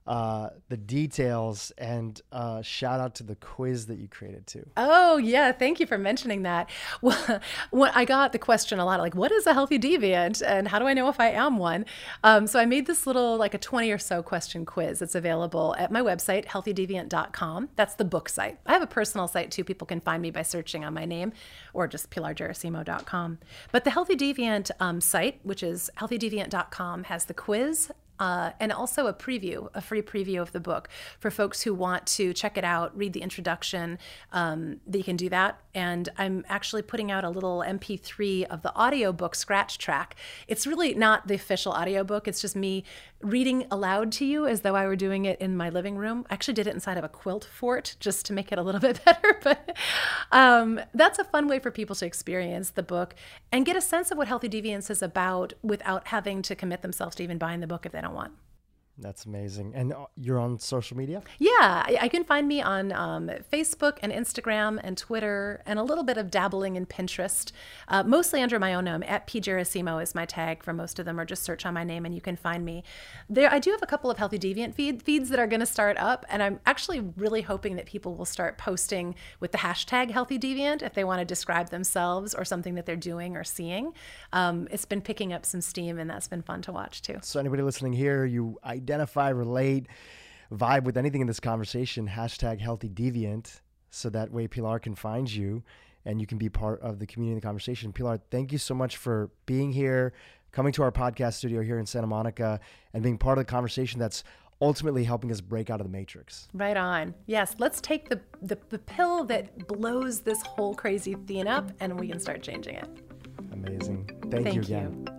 Speaker 1: uh, the details, and uh, shout out to the quiz that you created too.
Speaker 2: Oh yeah, thank you for mentioning that. Well, when I got the question a lot, like, what is a healthy deviant, and how do I know if I am one? Um, so I made this little, like a twenty or so question quiz. It's available at my website, healthy deviant dot com. That's the book site. I have a personal site too. People can find me by searching on my name, or just pilar gerasimo dot com. But the Healthy Deviant um, site, which is healthy deviant dot com, has the quiz. Uh, and also a preview, a free preview of the book for folks who want to check it out, read the introduction. Um, they can do that. And I'm actually putting out a little M P three of the audiobook scratch track. It's really not the official audiobook. It's just me reading aloud to you as though I were doing it in my living room. I actually did it inside of a quilt fort just to make it a little bit better. But um, that's a fun way for people to experience the book and get a sense of what Healthy Deviance is about without having to commit themselves to even buying the book if they don't want.
Speaker 1: That's amazing. And you're on social media?
Speaker 2: Yeah, I, I can find me on um, Facebook and Instagram and Twitter, and a little bit of dabbling in Pinterest, uh, mostly under my own name. At P Gerasimo is my tag for most of them, or just search on my name and you can find me. There, I do have a couple of Healthy Deviant feed, feeds that are going to start up, and I'm actually really hoping that people will start posting with the hashtag Healthy Deviant if they want to describe themselves or something that they're doing or seeing. Um, it's been picking up some steam, and that's been fun to watch too.
Speaker 1: So anybody listening here, you identify, relate, vibe with anything in this conversation, hashtag Healthy Deviant, so that way Pilar can find you and you can be part of the community and the conversation. Pilar, thank you so much for being here, coming to our podcast studio here in Santa Monica, and being part of the conversation that's ultimately helping us break out of the matrix.
Speaker 2: Right on. Yes, let's take the, the, the pill that blows this whole crazy thing up, and we can start changing it.
Speaker 1: Amazing. Thank,
Speaker 2: Thank
Speaker 1: you again.
Speaker 2: you.